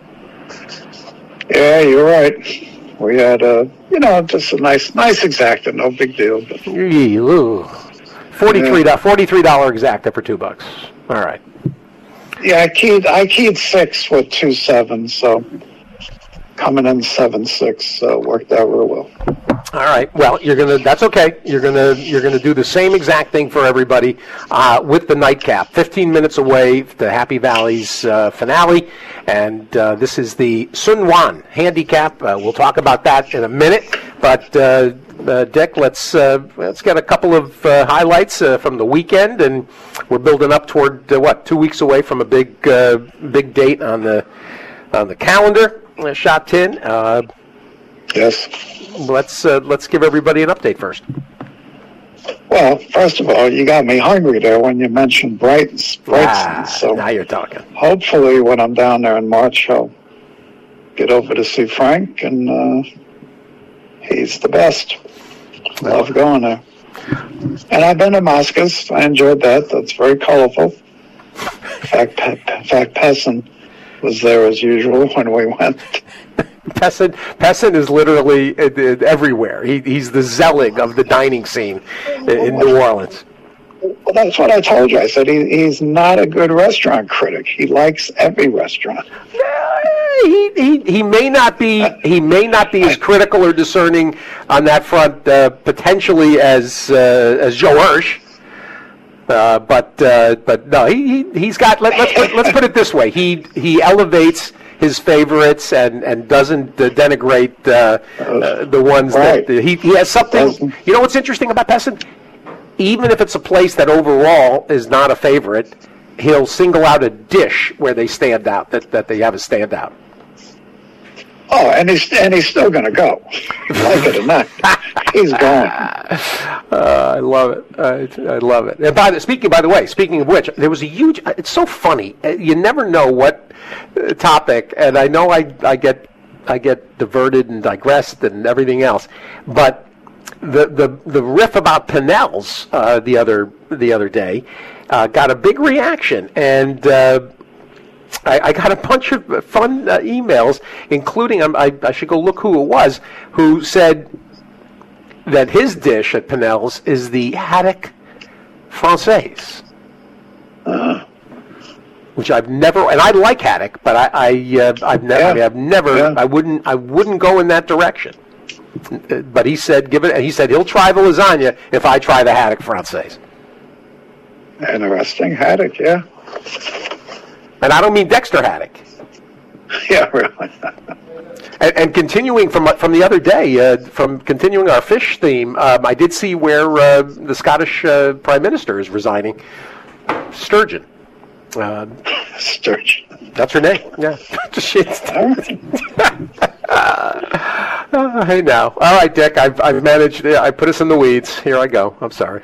Yeah, you're right. We had, uh, you know, just a nice nice exacta, no big deal. But... Ooh. Forty-three dollars, forty-three dollars exacta for two bucks. All right. Yeah, I keyed I keyed six with two sevens, so coming in seven six, so worked out real well. All right. Well, you're gonna. That's okay. You're gonna. You're gonna do the same exact thing for everybody uh, with the nightcap. Fifteen minutes away, the Happy Valley's uh, finale, and uh, this is the Sun Wan handicap. Uh, we'll talk about that in a minute. But uh, uh, Dick, let's uh, let's get a couple of uh, highlights uh, from the weekend, and we're building up toward uh, what two weeks away from a big uh, big date on the on the calendar. Uh, Shot tin. Uh, Yes. Let's uh, let's give everybody an update first. Well, first of all, you got me hungry there when you mentioned Brighton. Ah, so now you're talking. Hopefully, when I'm down there in March, I'll get over to see Frank, and uh, he's the best. Love going there. And I've been to Moscow's. I enjoyed that. That's very colorful. In fact, in fact, Pessin was there as usual when we went. Pessin, Pessin is literally uh, uh, everywhere. He, he's the Zelig of the dining scene in, in New Orleans. Well, that's what I told you. I said he, he's not a good restaurant critic. He likes every restaurant. Uh, he, he he may not be he may not be as critical or discerning on that front uh, potentially as uh, as Joe Hirsch. Uh, but uh, but no, he, he he's got. Let, let's put, let's put it this way. He he elevates his favorites and, and doesn't uh, denigrate uh, uh, the ones right. that uh, he he has something. You know what's interesting about Pessin? Even if it's a place that overall is not a favorite, he'll single out a dish where they stand out, that, that they have a standout. Oh, and he's and he's still going to go, like it or not. He's going. Uh, I love it. I, I love it. And by the speaking, by the way, speaking of which, there was a huge. It's so funny. You never know what uh, topic, and I know I I get I get diverted and digressed and everything else, but the the the riff about Pinnell's uh, the other the other day uh, got a big reaction, and. Uh, I, I got a bunch of fun uh, emails, including, um, I, I should go look who it was, who said that his dish at Pinnell's is the haddock française, uh, which I've never, and I like haddock, but I, I uh, I've never, yeah. I mean, I've never, yeah. I wouldn't, I wouldn't go in that direction. But he said, give it, and he said he'll try the lasagna if I try the haddock française. Interesting. Haddock, yeah. And I don't mean Dexter Haddock. Yeah, really. and, and continuing from from the other day, uh, from continuing our fish theme, um, I did see where uh, the Scottish uh, Prime Minister is resigning. Sturgeon. Uh, Sturgeon. That's her name. Yeah. uh, hey now. All right, Dick. I've I've managed. I put us in the weeds. Here I go. I'm sorry.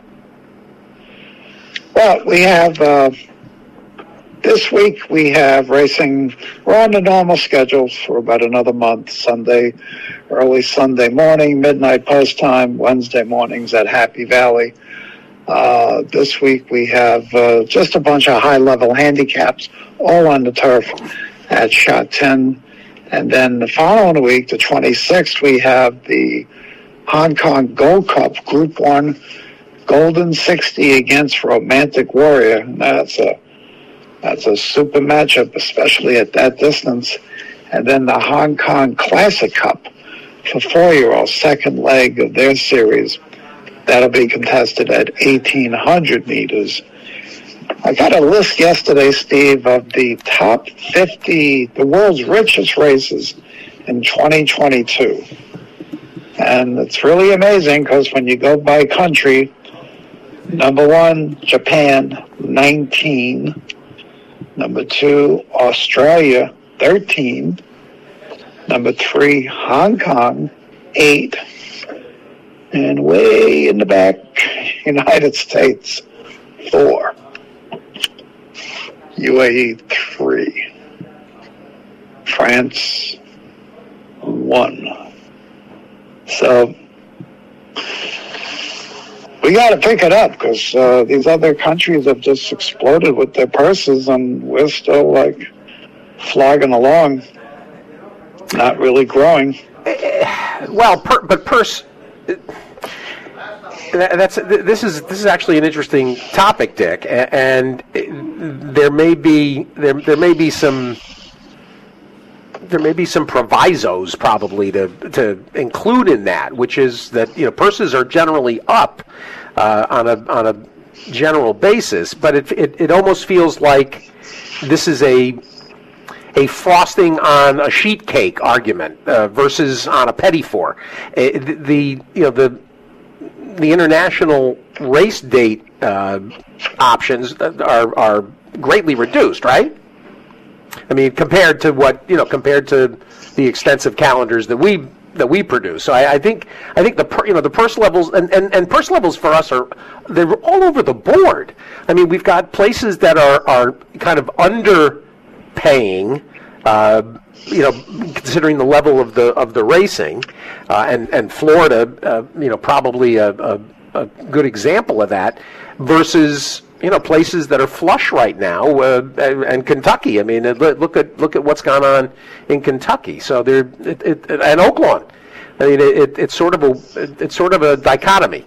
Well, we have. Uh, This week we have racing. We're on the normal schedule for about another month. Sunday, early Sunday morning, midnight post time, Wednesday mornings at Happy Valley. Uh, this week we have uh, just a bunch of high-level handicaps, all on the turf at Shot ten. And then the following week, the twenty-sixth, we have the Hong Kong Gold Cup Group one Golden sixty against Romantic Warrior. And that's a That's a super matchup, especially at that distance. And then the Hong Kong Classic Cup for four-year-olds, second leg of their series. That'll be contested at eighteen hundred meters. I got a list yesterday, Steve, of the top fifty, the world's richest races in twenty twenty-two. And it's really amazing because when you go by country, number one, Japan, nineteen. Number two, Australia, thirteen. Number three, Hong Kong, eight. And way in the back, United States, four. U A E, three. France, one. So we got to pick it up because uh, these other countries have just exploded with their purses, and we're still like flogging along, not really growing. Well, per, but purse. That's this is this is actually an interesting topic, Dick, and there may be there there may be some there may be some provisos probably to to include in that, which is that you know purses are generally up uh, on a on a general basis, but it, it it almost feels like this is a a frosting on a sheet cake argument uh, versus on a petit four. Uh, the, the you know the the international race date uh, options are are greatly reduced, right? I mean, compared to what you know, compared to the extensive calendars that we that we produce. So I, I think I think the per, you know the purse levels and, and, and purse levels for us are they're all over the board. I mean, we've got places that are, are kind of underpaying, uh, you know, considering the level of the of the racing, uh, and and Florida, uh, you know, probably a, a, a good example of that, versus you know places that are flush right now, uh, and, and Kentucky. I mean, look at look at what's gone on in Kentucky. So there, it, it, and Oaklawn. I mean, it, it, it's sort of a it's sort of a dichotomy.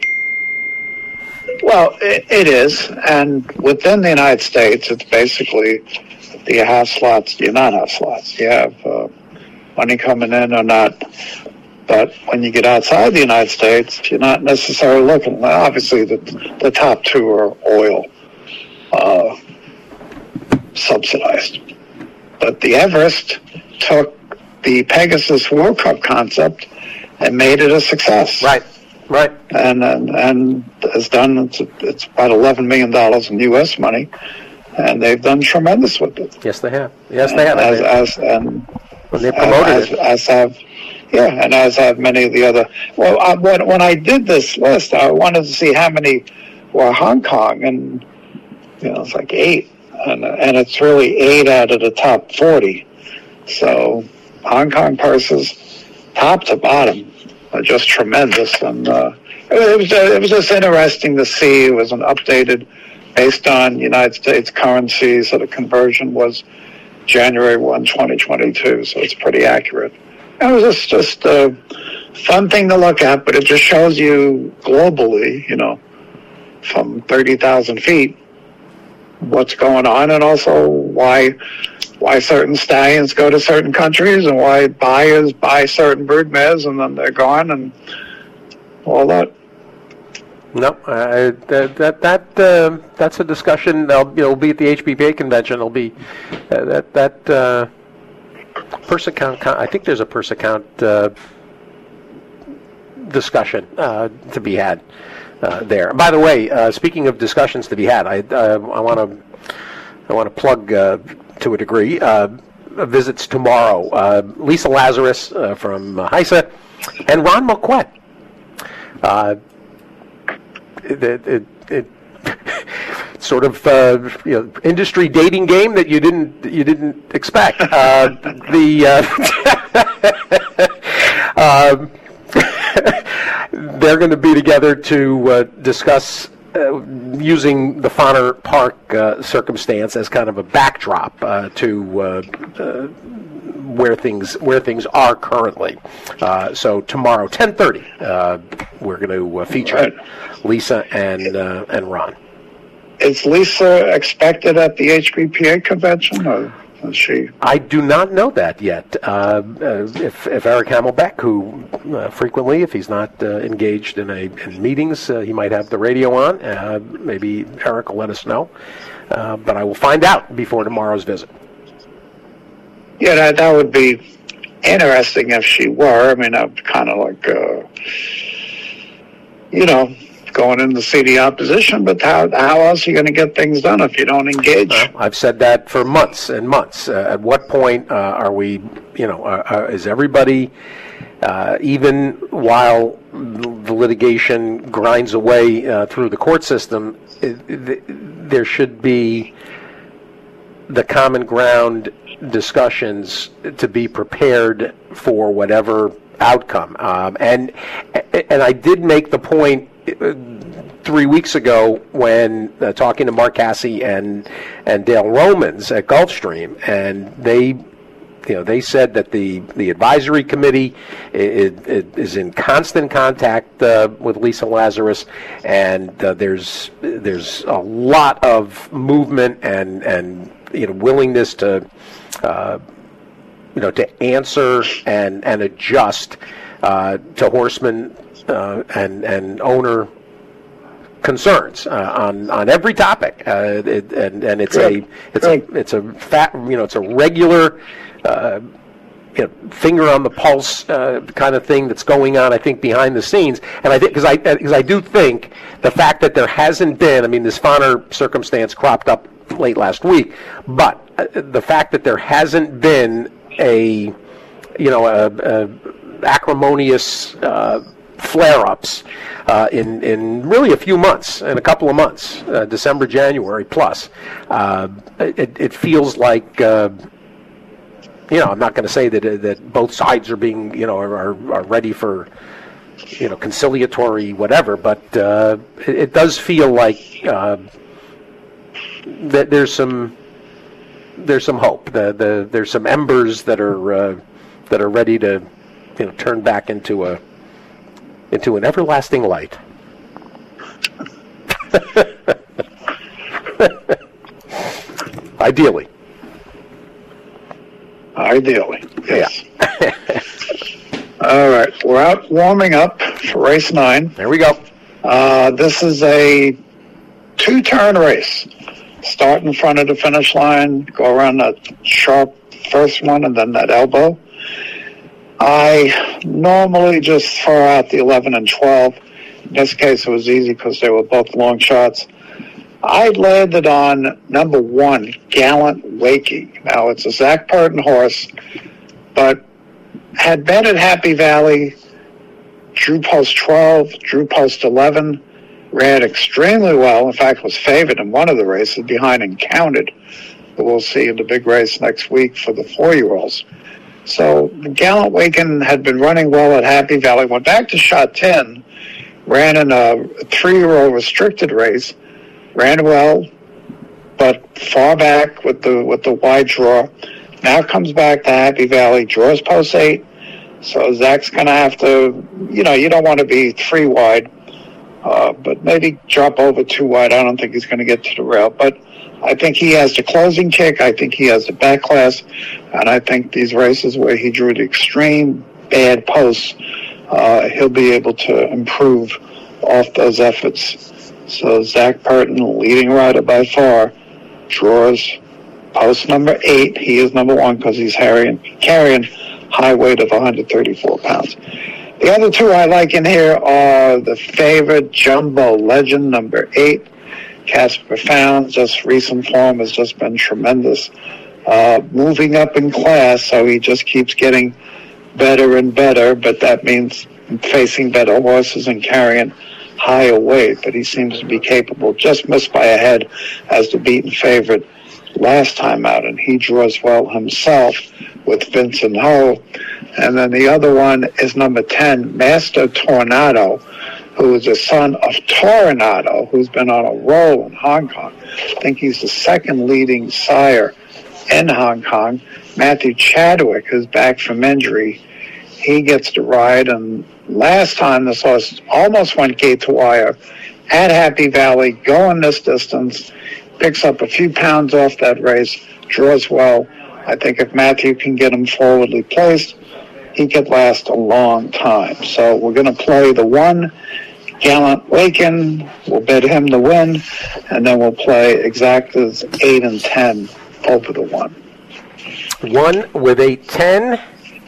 Well, it, it is, and within the United States, it's basically do you have slots? Do you not have slots? Do you have uh, money coming in or not? But when you get outside the United States, you're not necessarily looking. Well, obviously, the the top two are oil uh, subsidized. But the Everest took the Pegasus World Cup concept and made it a success. Right, right. And and, and has done, it's, it's about eleven million dollars in U S money, and they've done tremendous with it. Yes, they have. Yes, they have. As, as, and when they promoted as, it. As, as have... Yeah, and as have many of the other. Well, I, when, when I did this list, I wanted to see how many were Hong Kong, and you know, it's like eight, and and it's really eight out of the top forty. So Hong Kong purses, top to bottom, are just tremendous, and uh, it was it was just interesting to see. It was an updated based on United States currency, so the conversion was January first, twenty twenty-two. So it's pretty accurate. It was just, just a fun thing to look at, but it just shows you globally, you know, from thirty thousand feet, what's going on, and also why why certain stallions go to certain countries, and why buyers buy certain broodmares, and then they're gone, and all that. No, uh, that that that uh, that's a discussion. They'll you know will be at the H B P A convention. It'll be uh, that that. Uh, Purse account, I think there's a purse account uh, discussion uh, to be had uh, there. By the way, uh, speaking of discussions to be had, I uh, I want to I want to plug uh, to a degree uh, visits tomorrow. Uh, Lisa Lazarus uh, from uh, HISA and Ron Moquett. Uh, it, it, it sort of uh, you know industry dating game that you didn't you didn't expect. Uh, the uh, um, they're going to be together to uh, discuss uh, using the Fonner Park uh, circumstance as kind of a backdrop uh, to uh, uh, where things where things are currently. Uh, so tomorrow, ten thirty, uh, we're going to uh, feature right. Lisa and uh, and Ron. Is Lisa expected at the H B P A convention, or is she? I do not know that yet. Uh, uh, if, if Eric Hamelbeck, who uh, frequently, if he's not uh, engaged in, a, in meetings, uh, he might have the radio on. Uh, maybe Eric will let us know. Uh, but I will find out before tomorrow's visit. Yeah, that, that would be interesting if she were. I mean, I'm kind of like, uh, you know, going in to see the opposition, but how how else are you going to get things done if you don't engage? Well, I've said that for months and months. Uh, at what point uh, are we, you know, uh, uh, is everybody, uh, even while the litigation grinds away uh, through the court system, it, it, there should be the common ground discussions to be prepared for whatever outcome. Um, and and I did make the point three weeks ago when uh, talking to Mark Cassie and and Dale Romans at Gulfstream, and they, you know, they said that the, the advisory committee it, it is in constant contact uh, with Lisa Lazarus, and uh, there's there's a lot of movement and and you know willingness to. Uh, you know, to answer and and adjust uh, to horsemen uh, and and owner concerns uh, on on every topic, uh, it, and and it's Good. a it's Good. a it's a fat you know it's a regular. Uh, You know, finger on the pulse uh, kind of thing that's going on, I think, behind the scenes. And I think, because I, because I do think the fact that there hasn't been, I mean, this Fonner circumstance cropped up late last week, but uh, the fact that there hasn't been a, you know, a, a acrimonious uh, flare-ups uh, in, in really a few months, in a couple of months, uh, December, January plus, uh, it, it feels like... Uh, You know, I'm not going to say that uh, that both sides are being, you know, are are ready for, you know, conciliatory whatever, but uh, it, it does feel like uh, that there's some there's some hope. The, the there's some embers that are uh, that are ready to, you know, turn back into a into an everlasting light. Ideally. Ideally, yes. Yeah. All right, we're out warming up for race nine. There we go. Uh, this is a two-turn race. Start in front of the finish line, go around that sharp first one, and then that elbow. I normally just throw out the eleven and twelve. In this case, it was easy because they were both long shots. I landed on number one, Gallant Wakey. Now, it's a Zach Purton horse, but had been at Happy Valley, drew post twelve, drew post eleven, ran extremely well. In fact, was favored in one of the races behind and counted. But we'll see in the big race next week for the four-year-olds. So Gallant Waken had been running well at Happy Valley, went back to shot ten, ran in a three-year-old restricted race, ran well, but far back with the with the wide draw. Now comes back to Happy Valley, draws post eight. So Zach's going to have to, you know, you don't want to be three wide, uh, but maybe drop over two wide. I don't think he's going to get to the rail, but I think he has the closing kick. I think he has the back class, and I think these races where he drew the extreme bad posts, uh, he'll be able to improve off those efforts. So Zach Purton, leading rider by far, draws post number eight. He is number one because he's carrying, carrying high weight of one hundred thirty-four pounds. The other two I like in here are the favorite Jumbo Legend, number eight. Casper Found, just recent form has just been tremendous. Uh, moving up in class, so he just keeps getting better and better, but that means facing better horses and carrying higher weight, but he seems to be capable. Just missed by a head as the beaten favorite last time out, and he draws well himself with Vincent Ho. And then the other one is number ten, Master Tornado, who is the son of Toronado, who's been on a roll in Hong Kong. I think he's the second leading sire in Hong Kong. Matthew Chadwick is back from injury. He gets to ride, and last time this horse almost went gate to wire at Happy Valley, going this distance, picks up a few pounds off that race, draws well. I think if Matthew can get him forwardly placed, he could last a long time. So we're going to play the one, Gallant Waken. We'll bet him to win, and then we'll play Exactas eight and ten over the one. One with eight ten.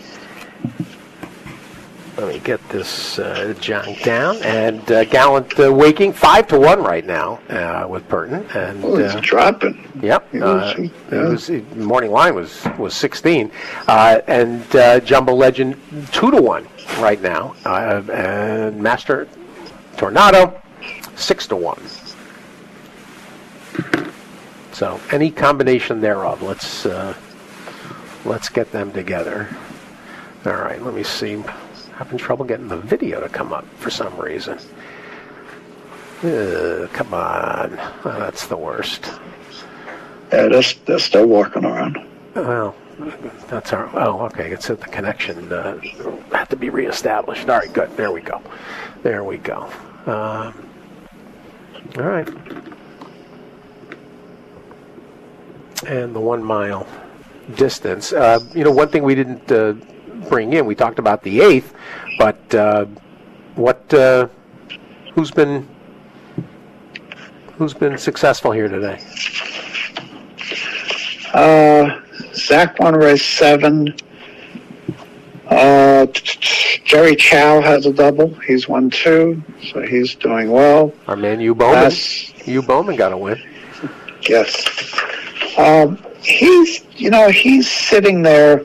Let me get this uh, junk down. And uh, Gallant uh, Waking, five to one right now uh, with Purton. And oh, it's uh, dropping. Yep. It Uh, was, it yeah. was, the morning line was, was sixteen. Uh, and uh, Jumbo Legend, two to one right now. Uh, and Master Tornado, six to one. So any combination thereof, let's uh, let's get them together. All right, let me see. Having trouble getting the video to come up for some reason. Uh, come on. Oh, that's the worst. Yeah, they're, they're still walking around. Well, that's our... Oh, okay. It's at the connection. Uh, had to be reestablished. All right, good. There we go. There we go. Um, all right. And the one mile distance. Uh, you know, one thing we didn't uh, bring in, we talked about the eighth, but uh, what? Uh, who's been who's been successful here today? Uh, Zach won race seven. Uh, Jerry Chow has a double. He's won two, so he's doing well. Our man, Hugh Bowman. Last, Hugh Bowman got a win. Yes. Um, he's, you know, he's sitting there.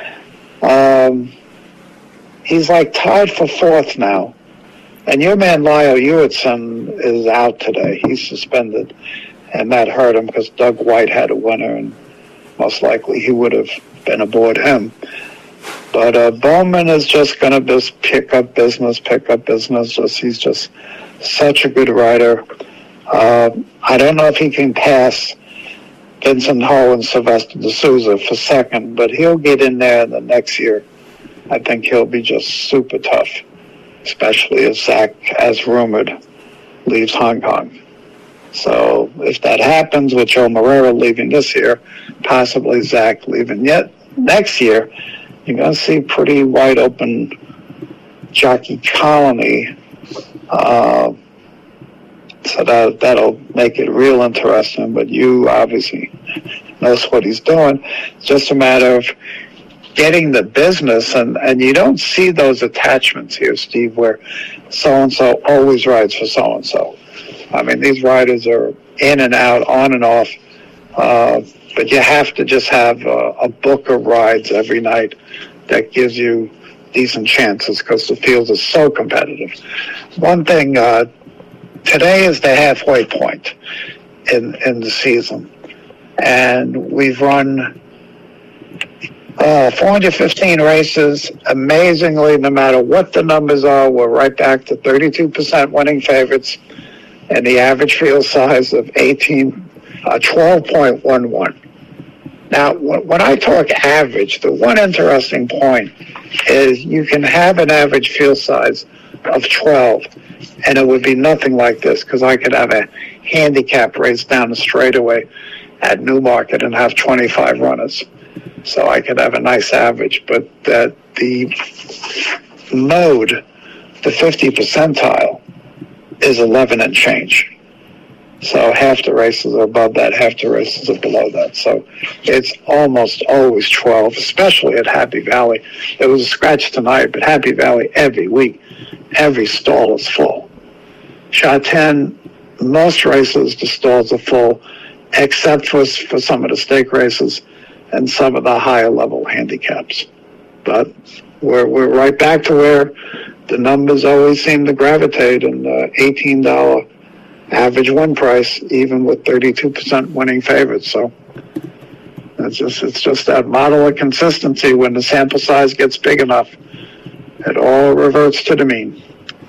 Um, he's like tied for fourth now. And your man, Lyle Hewitson, is out today. He's suspended. And that hurt him because Doug White had a winner, and most likely he would have been aboard him. But uh, Bowman is just going to just pick up business, pick up business. Just He's just such a good rider. Uh, I don't know if he can pass Vincent Ho and Sylvester D'Souza for second, but he'll get in there the next year. I think he'll be just super tough, especially if Zach, as rumored, leaves Hong Kong. So if that happens with Joe Moreira leaving this year, possibly Zach leaving yet next year, you're going to see pretty wide open jockey colony. Uh, so that, that'll make it real interesting. But you obviously knows what he's doing. It's just a matter of getting the business. And, and you don't see those attachments here, Steve, where so-and-so always rides for so-and-so. I mean, these riders are in and out, on and off. Uh, but you have to just have a, a book of rides every night that gives you decent chances because the field is so competitive. One thing, uh, today is the halfway point in, in the season. And we've run uh, four hundred fifteen races. Amazingly, no matter what the numbers are, we're right back to thirty-two percent winning favorites and the average field size of eighteen, uh, twelve point one one. Now, when I talk average, the one interesting point is you can have an average field size of twelve, and it would be nothing like this, because I could have a handicap race down the straightaway at Newmarket and have twenty-five runners. So I could have a nice average, but that the mode, the fifty percentile, is eleven and change. So half the races are above that, half the races are below that. So it's almost always twelve, especially at Happy Valley. It was a scratch tonight, but Happy Valley every week, every stall is full. Shot ten, most races the stalls are full, except for, for some of the stake races and some of the higher level handicaps. But we're, we're right back to where the numbers always seem to gravitate, and uh, eighteen dollars average win price, even with thirty-two percent winning favorites. So it's just, it's just that model of consistency. When the sample size gets big enough, it all reverts to the mean.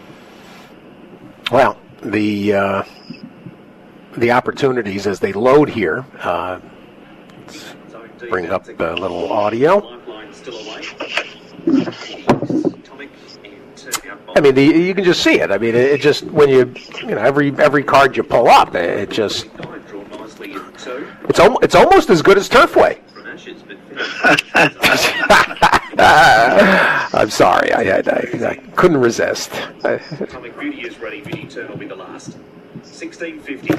Well, the uh, the opportunities as they load here. Uh, let's bring up a little audio. I mean, the, you can just see it. I mean, it, it just, when you, you know, every every card you pull up, it just, it's, al- it's almost as good as Turfway. I'm sorry, I, I, I, I couldn't resist. Atomic Beauty is ready. Beauty Turn will be the last. sixteen fifty.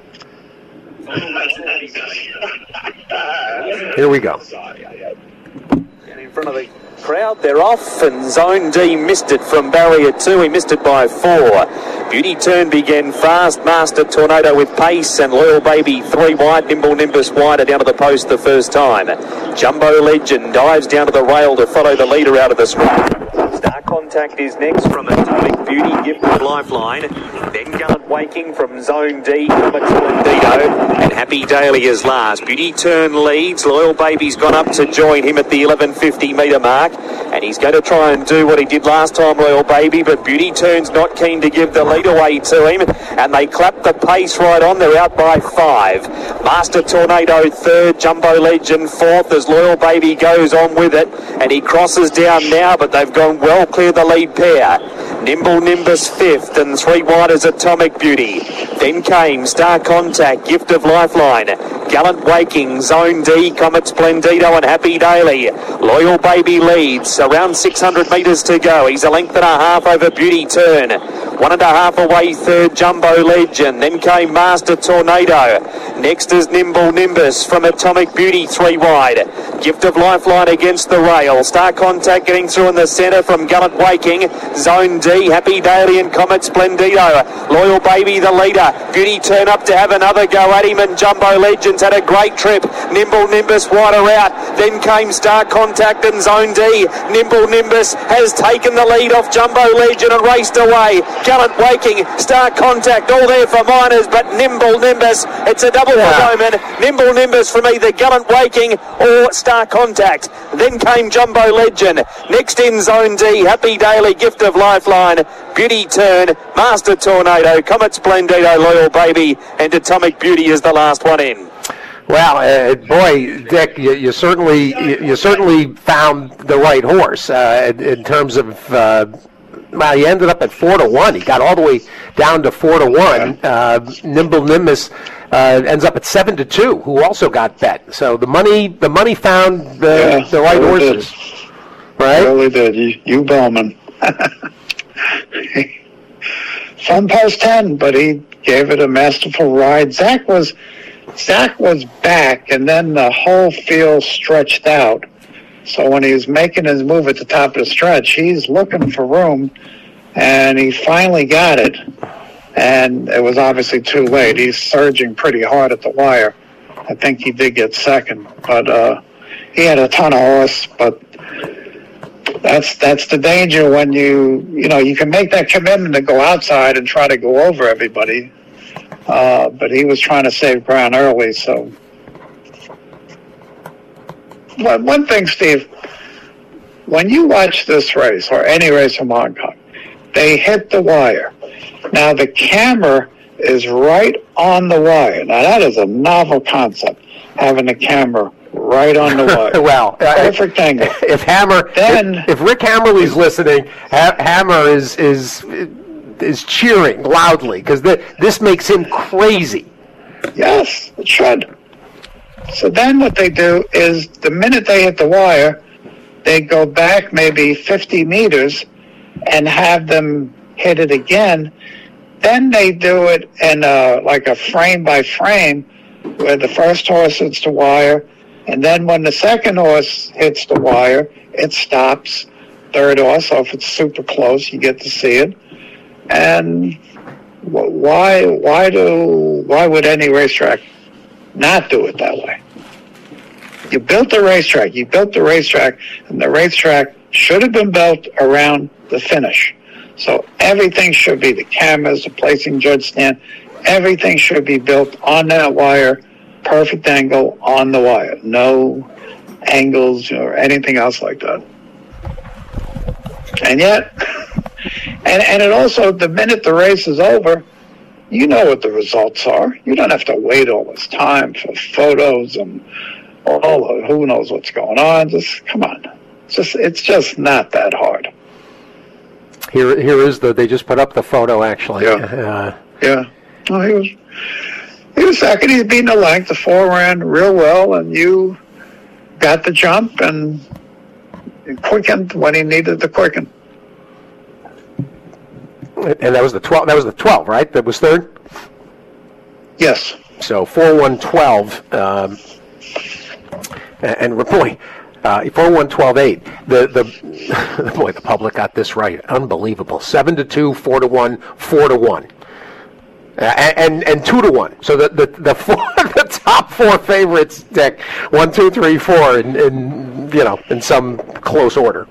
Here we go. And in front of the crowd, they're off, and Zone D missed it from barrier two. He missed it by four. Beauty Turn began fast. Master Tornado with pace, and Loyal Baby three wide. Nimble Nimbus wider down to the post the first time. Jumbo Legend dives down to the rail to follow the leader out of the screen. Star Contact is next from Atomic Beauty, Gift of Lifeline. Then Guard Waking from Zone D, number two Andito, and Happy Daily is last. Beauty Turn leads. Loyal Baby's gone up to join him at the eleven fifty metre mark, and he's going to try and do what he did last time, Loyal Baby, but Beauty Turn's not keen to give the lead away to him, and they clap the pace right on. They're out by five. Master Tornado third, Jumbo Legend fourth as Loyal Baby goes on with it, and he crosses down now, but they've gone well clear the lead pair. Nimble Nimbus fifth, and three wide as Atomic Beauty. Then came Star Contact, Gift of Lifeline, Gallant Waking, Zone D, Comet Splendido and Happy Daily. Loyal Baby leads, around six hundred metres to go. He's a length and a half over Beauty Turn. One and a half away, third, Jumbo Legend. Then came Master Tornado. Next is Nimble Nimbus from Atomic Beauty, three wide. Gift of Lifeline against the rail. Star Contact getting through in the centre from Gallant Waking. Zone D, Happy Daily and Comet Splendido. Loyal Baby the leader. Beauty Turn up to have another go at him, and Jumbo Legends had a great trip. Nimble Nimbus wider out. Then came Star Contact and Zone D. Nimble Nimbus has taken the lead off Jumbo Legend and raced away. Gallant Waking, Star Contact, all there for Miners, but Nimble Nimbus, it's a double yeah. for Bowman. Nimble Nimbus from either Gallant Waking or Star Contact. Then came Jumbo Legend. Next in Zone D, Happy Daily, Gift of Lifeline, Beauty Turn, Master Tornado, Comet Splendido, Loyal Baby, and Atomic Beauty is the last one in. Well, uh, boy, Dick, you, you certainly you, you certainly found the right horse uh, in, in terms of. Uh, well, he ended up at four to one. He got all the way down to four to one. Uh, Nimble Nimbus uh, ends up at seven to two, who also got bet. So the money the money found the yeah, the right really horses, did. right? Really did. You, you Bowman. Fun post ten, but he gave it a masterful ride. Zach was Zach was back, and then the whole field stretched out. So when he was making his move at the top of the stretch, he's looking for room, and he finally got it. And it was obviously too late. He's surging pretty hard at the wire. I think he did get second, but uh, he had a ton of horse. But that's that's the danger when you you know you can make that commitment to go outside and try to go over everybody. Uh, but he was trying to save ground early, so. One, one thing, Steve, when you watch this race, or any race from Hong Kong, they hit the wire. Now, the camera is right on the wire. Now, that is a novel concept, having the camera right on the wire. Well, perfect uh, angle. If Hammer, then, if, if Rick Hammerly's listening, ha- Hammer is is is cheering loudly because this makes him crazy. Yes, it should. So then what they do is the minute they hit the wire, they go back maybe fifty meters and have them hit it again. Then they do it in a, like a frame by frame where the first horse hits the wire, and then when the second horse hits the wire, it stops. Third horse, so if it's super close, you get to see it. And why why do why would any racetrack not do it that way? You built the racetrack. You built the racetrack, and the racetrack should have been built around the finish. So everything should be, the cameras, the placing judge stand, everything should be built on that wire, perfect angle on the wire. No angles or anything else like that. And yet, and, and it also, the minute the race is over, you know what the results are. You don't have to wait all this time for photos and all of, who knows what's going on. Just come on. It's just it's just not that hard. Here here is the they just put up the photo actually. Yeah. Uh, yeah. Well, he was he was second. He's beating the length. The four ran real well, and you got the jump and quickened when he needed to quicken. And that was the twelve. That was the twelve, right? That was third. Yes. So four one twelve, um, and, and boy, uh, four one twelve eight. The the boy, the public got this right. Unbelievable. Seven to two, four to one, four to one, uh, and, and and two to one. So the the the, four, the top four favorites, Dick, one, two, three, four, in, in you know in some close order.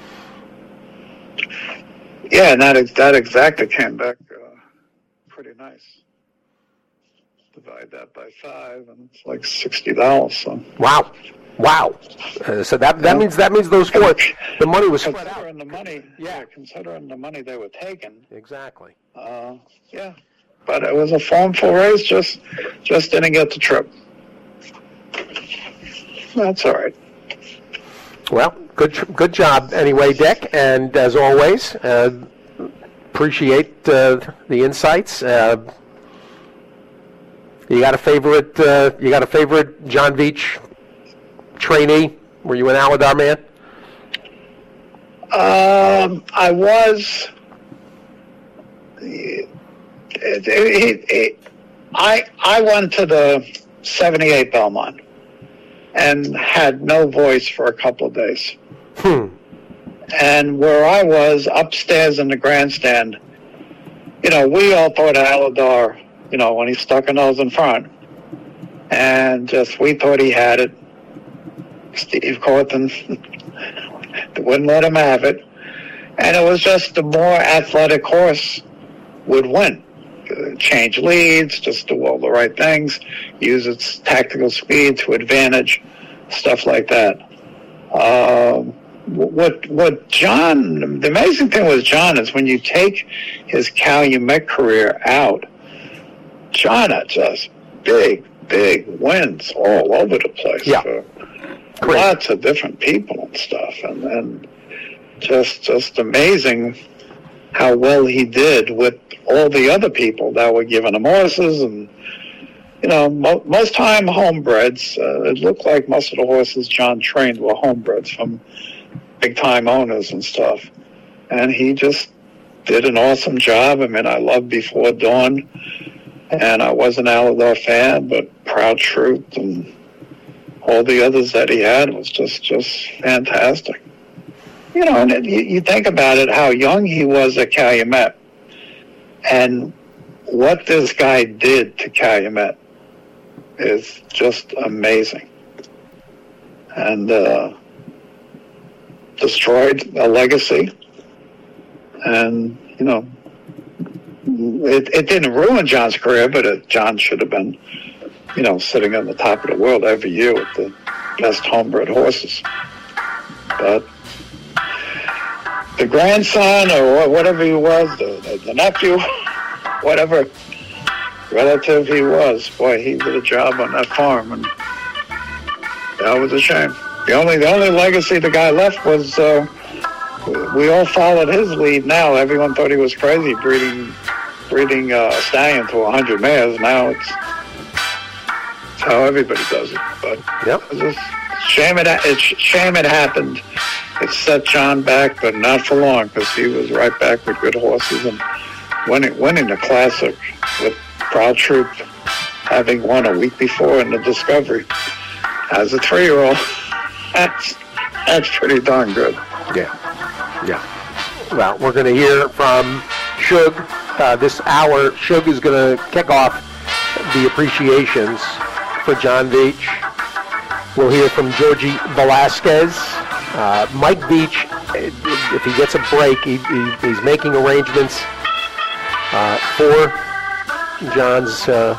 Yeah, and that, that exactly came back uh, pretty nice. Divide that by five, and it's like sixty dollars. So. Wow, wow. Uh, so that that yeah. means that means those four, the money was spread out. Considering the money, yeah. yeah, considering the money they were taking. Exactly. Uh, yeah, but it was a formful race. Just just didn't get the trip. That's all right. Well, good good job anyway, Dick. And as always, uh, appreciate uh, the insights. Uh, You got a favorite? Uh, you got a favorite John Veach trainee? Were you an Aladar man? Um, I was. It, it, it, it, I I went to the seventy-eight Belmont and had no voice for a couple of days. Hmm. And where I was upstairs in the grandstand, you know, we all thought Aladar, you know, when he stuck a nose in front, and just we thought he had it. Steve Corton wouldn't let him have it, and it was just the more athletic horse would win. Uh, change leads, just do all the right things, use its tactical speed to advantage, stuff like that. Um, what what John, the amazing thing with John is when you take his Calumet career out, John had just big, big wins all over the place. Yeah. For lots of different people and stuff, and, and just just amazing how well he did with all the other people that were giving him horses. And you know, mo- most time homebreds. Uh, it looked like most of the horses John trained were homebreds from big time owners and stuff, and he just did an awesome job. I mean, I loved Before Dawn, and I was an Aladar fan, but Proud Truth and all the others that he had was just just fantastic. You know, and it, you, you think about it, how young he was at Calumet, and what this guy did to Calumet is just amazing. And uh, destroyed a legacy. And, you know, it, it didn't ruin John's career, but it, John should have been, you know, sitting on the top of the world every year with the best homebred horses. But the grandson, or whatever he was, the, the, the nephew, whatever relative he was, boy, he did a job on that farm, and that was a shame. The only the only legacy the guy left was uh, we all followed his lead. Now everyone thought he was crazy breeding breeding uh, a stallion to a hundred mares. Now it's, it's how everybody does it. But yep. It's just shame it it's shame it happened. It set John back, but not for long, because he was right back with good horses and winning winning the Classic with Proud Truth having won a week before in the Discovery as a three-year-old. That's that's pretty darn good. Yeah, yeah. Well, we're going to hear from Shug uh, this hour. Shug is going to kick off the appreciations for John Veach. We'll hear from Georgie Velasquez. Uh, Mike Veach, if he gets a break, he, he, he's making arrangements uh, for John's uh,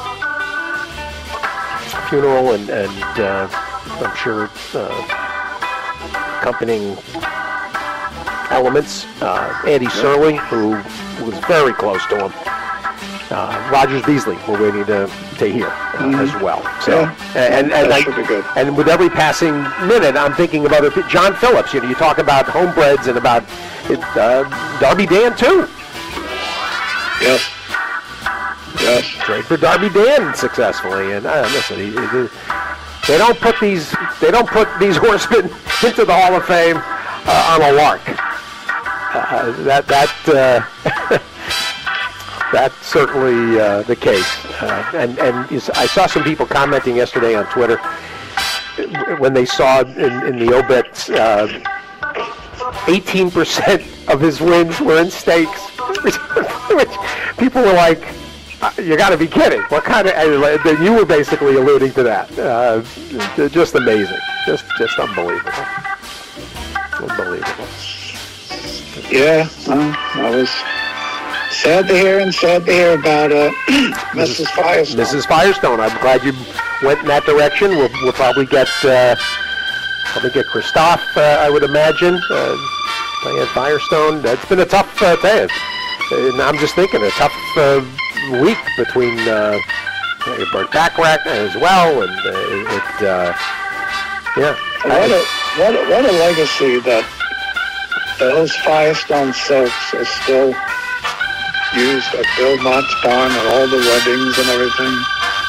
funeral, and, and uh, I'm sure uh, accompanying elements. Uh, Andy Surley, who was very close to him. Uh, Rogers Beasley, we're waiting to, to hear uh, mm-hmm. as well. So, yeah, and and, that I, be good. and with every passing minute, I'm thinking about other, John Phillips. You know, you talk about homebreds and about uh, Darby Dan too. Yes. Yes. Trade for Darby Dan successfully, and uh, listen, he, he, they don't put these they don't put these horsemen into the Hall of Fame uh, on a lark. Uh, that that. Uh, That's certainly uh, the case. Uh, and and I saw some people commenting yesterday on Twitter when they saw in, in the obits uh, eighteen percent of his wins were in stakes. Which, which people were like, you got to be kidding. What kind of... And you were basically alluding to that. Uh, just amazing. Just, just unbelievable. Unbelievable. Yeah, well, I was... sad to hear, and sad to hear about uh, Missus Firestone. Missus Firestone. I'm glad you went in that direction. We'll, we'll probably get uh, probably get Christophe, uh, I would imagine, uh, playing Firestone. It's been a tough uh, day. And I'm just thinking, a tough uh, week between uh, Burt Bacharach as well, and uh, it, uh, yeah. What a, what, a, what a legacy that those Firestone silks are still used at Bill Mott's barn and all the weddings and everything.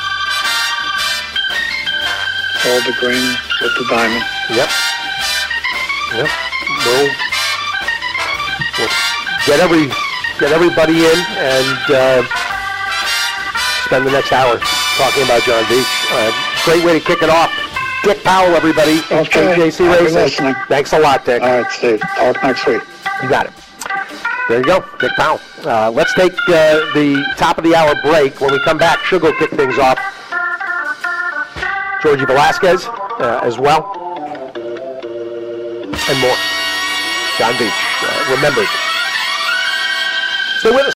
hold the green with the diamond. Yep. Yep. We'll, we'll get every get everybody in and uh, spend the next hour talking about John Beach. Uh, great way to kick it off. Dick Powell, everybody. Okay. J C I'll be Racing. listening. Thanks a lot, Dick. All right, Steve. Talk next week. You got it. There you go, Dick Powell. Uh, let's take uh, the top of the hour break. When we come back, Sugar will kick things off. Georgie Velasquez uh, as well. And more. John Beach. Uh, remembered. Stay with us.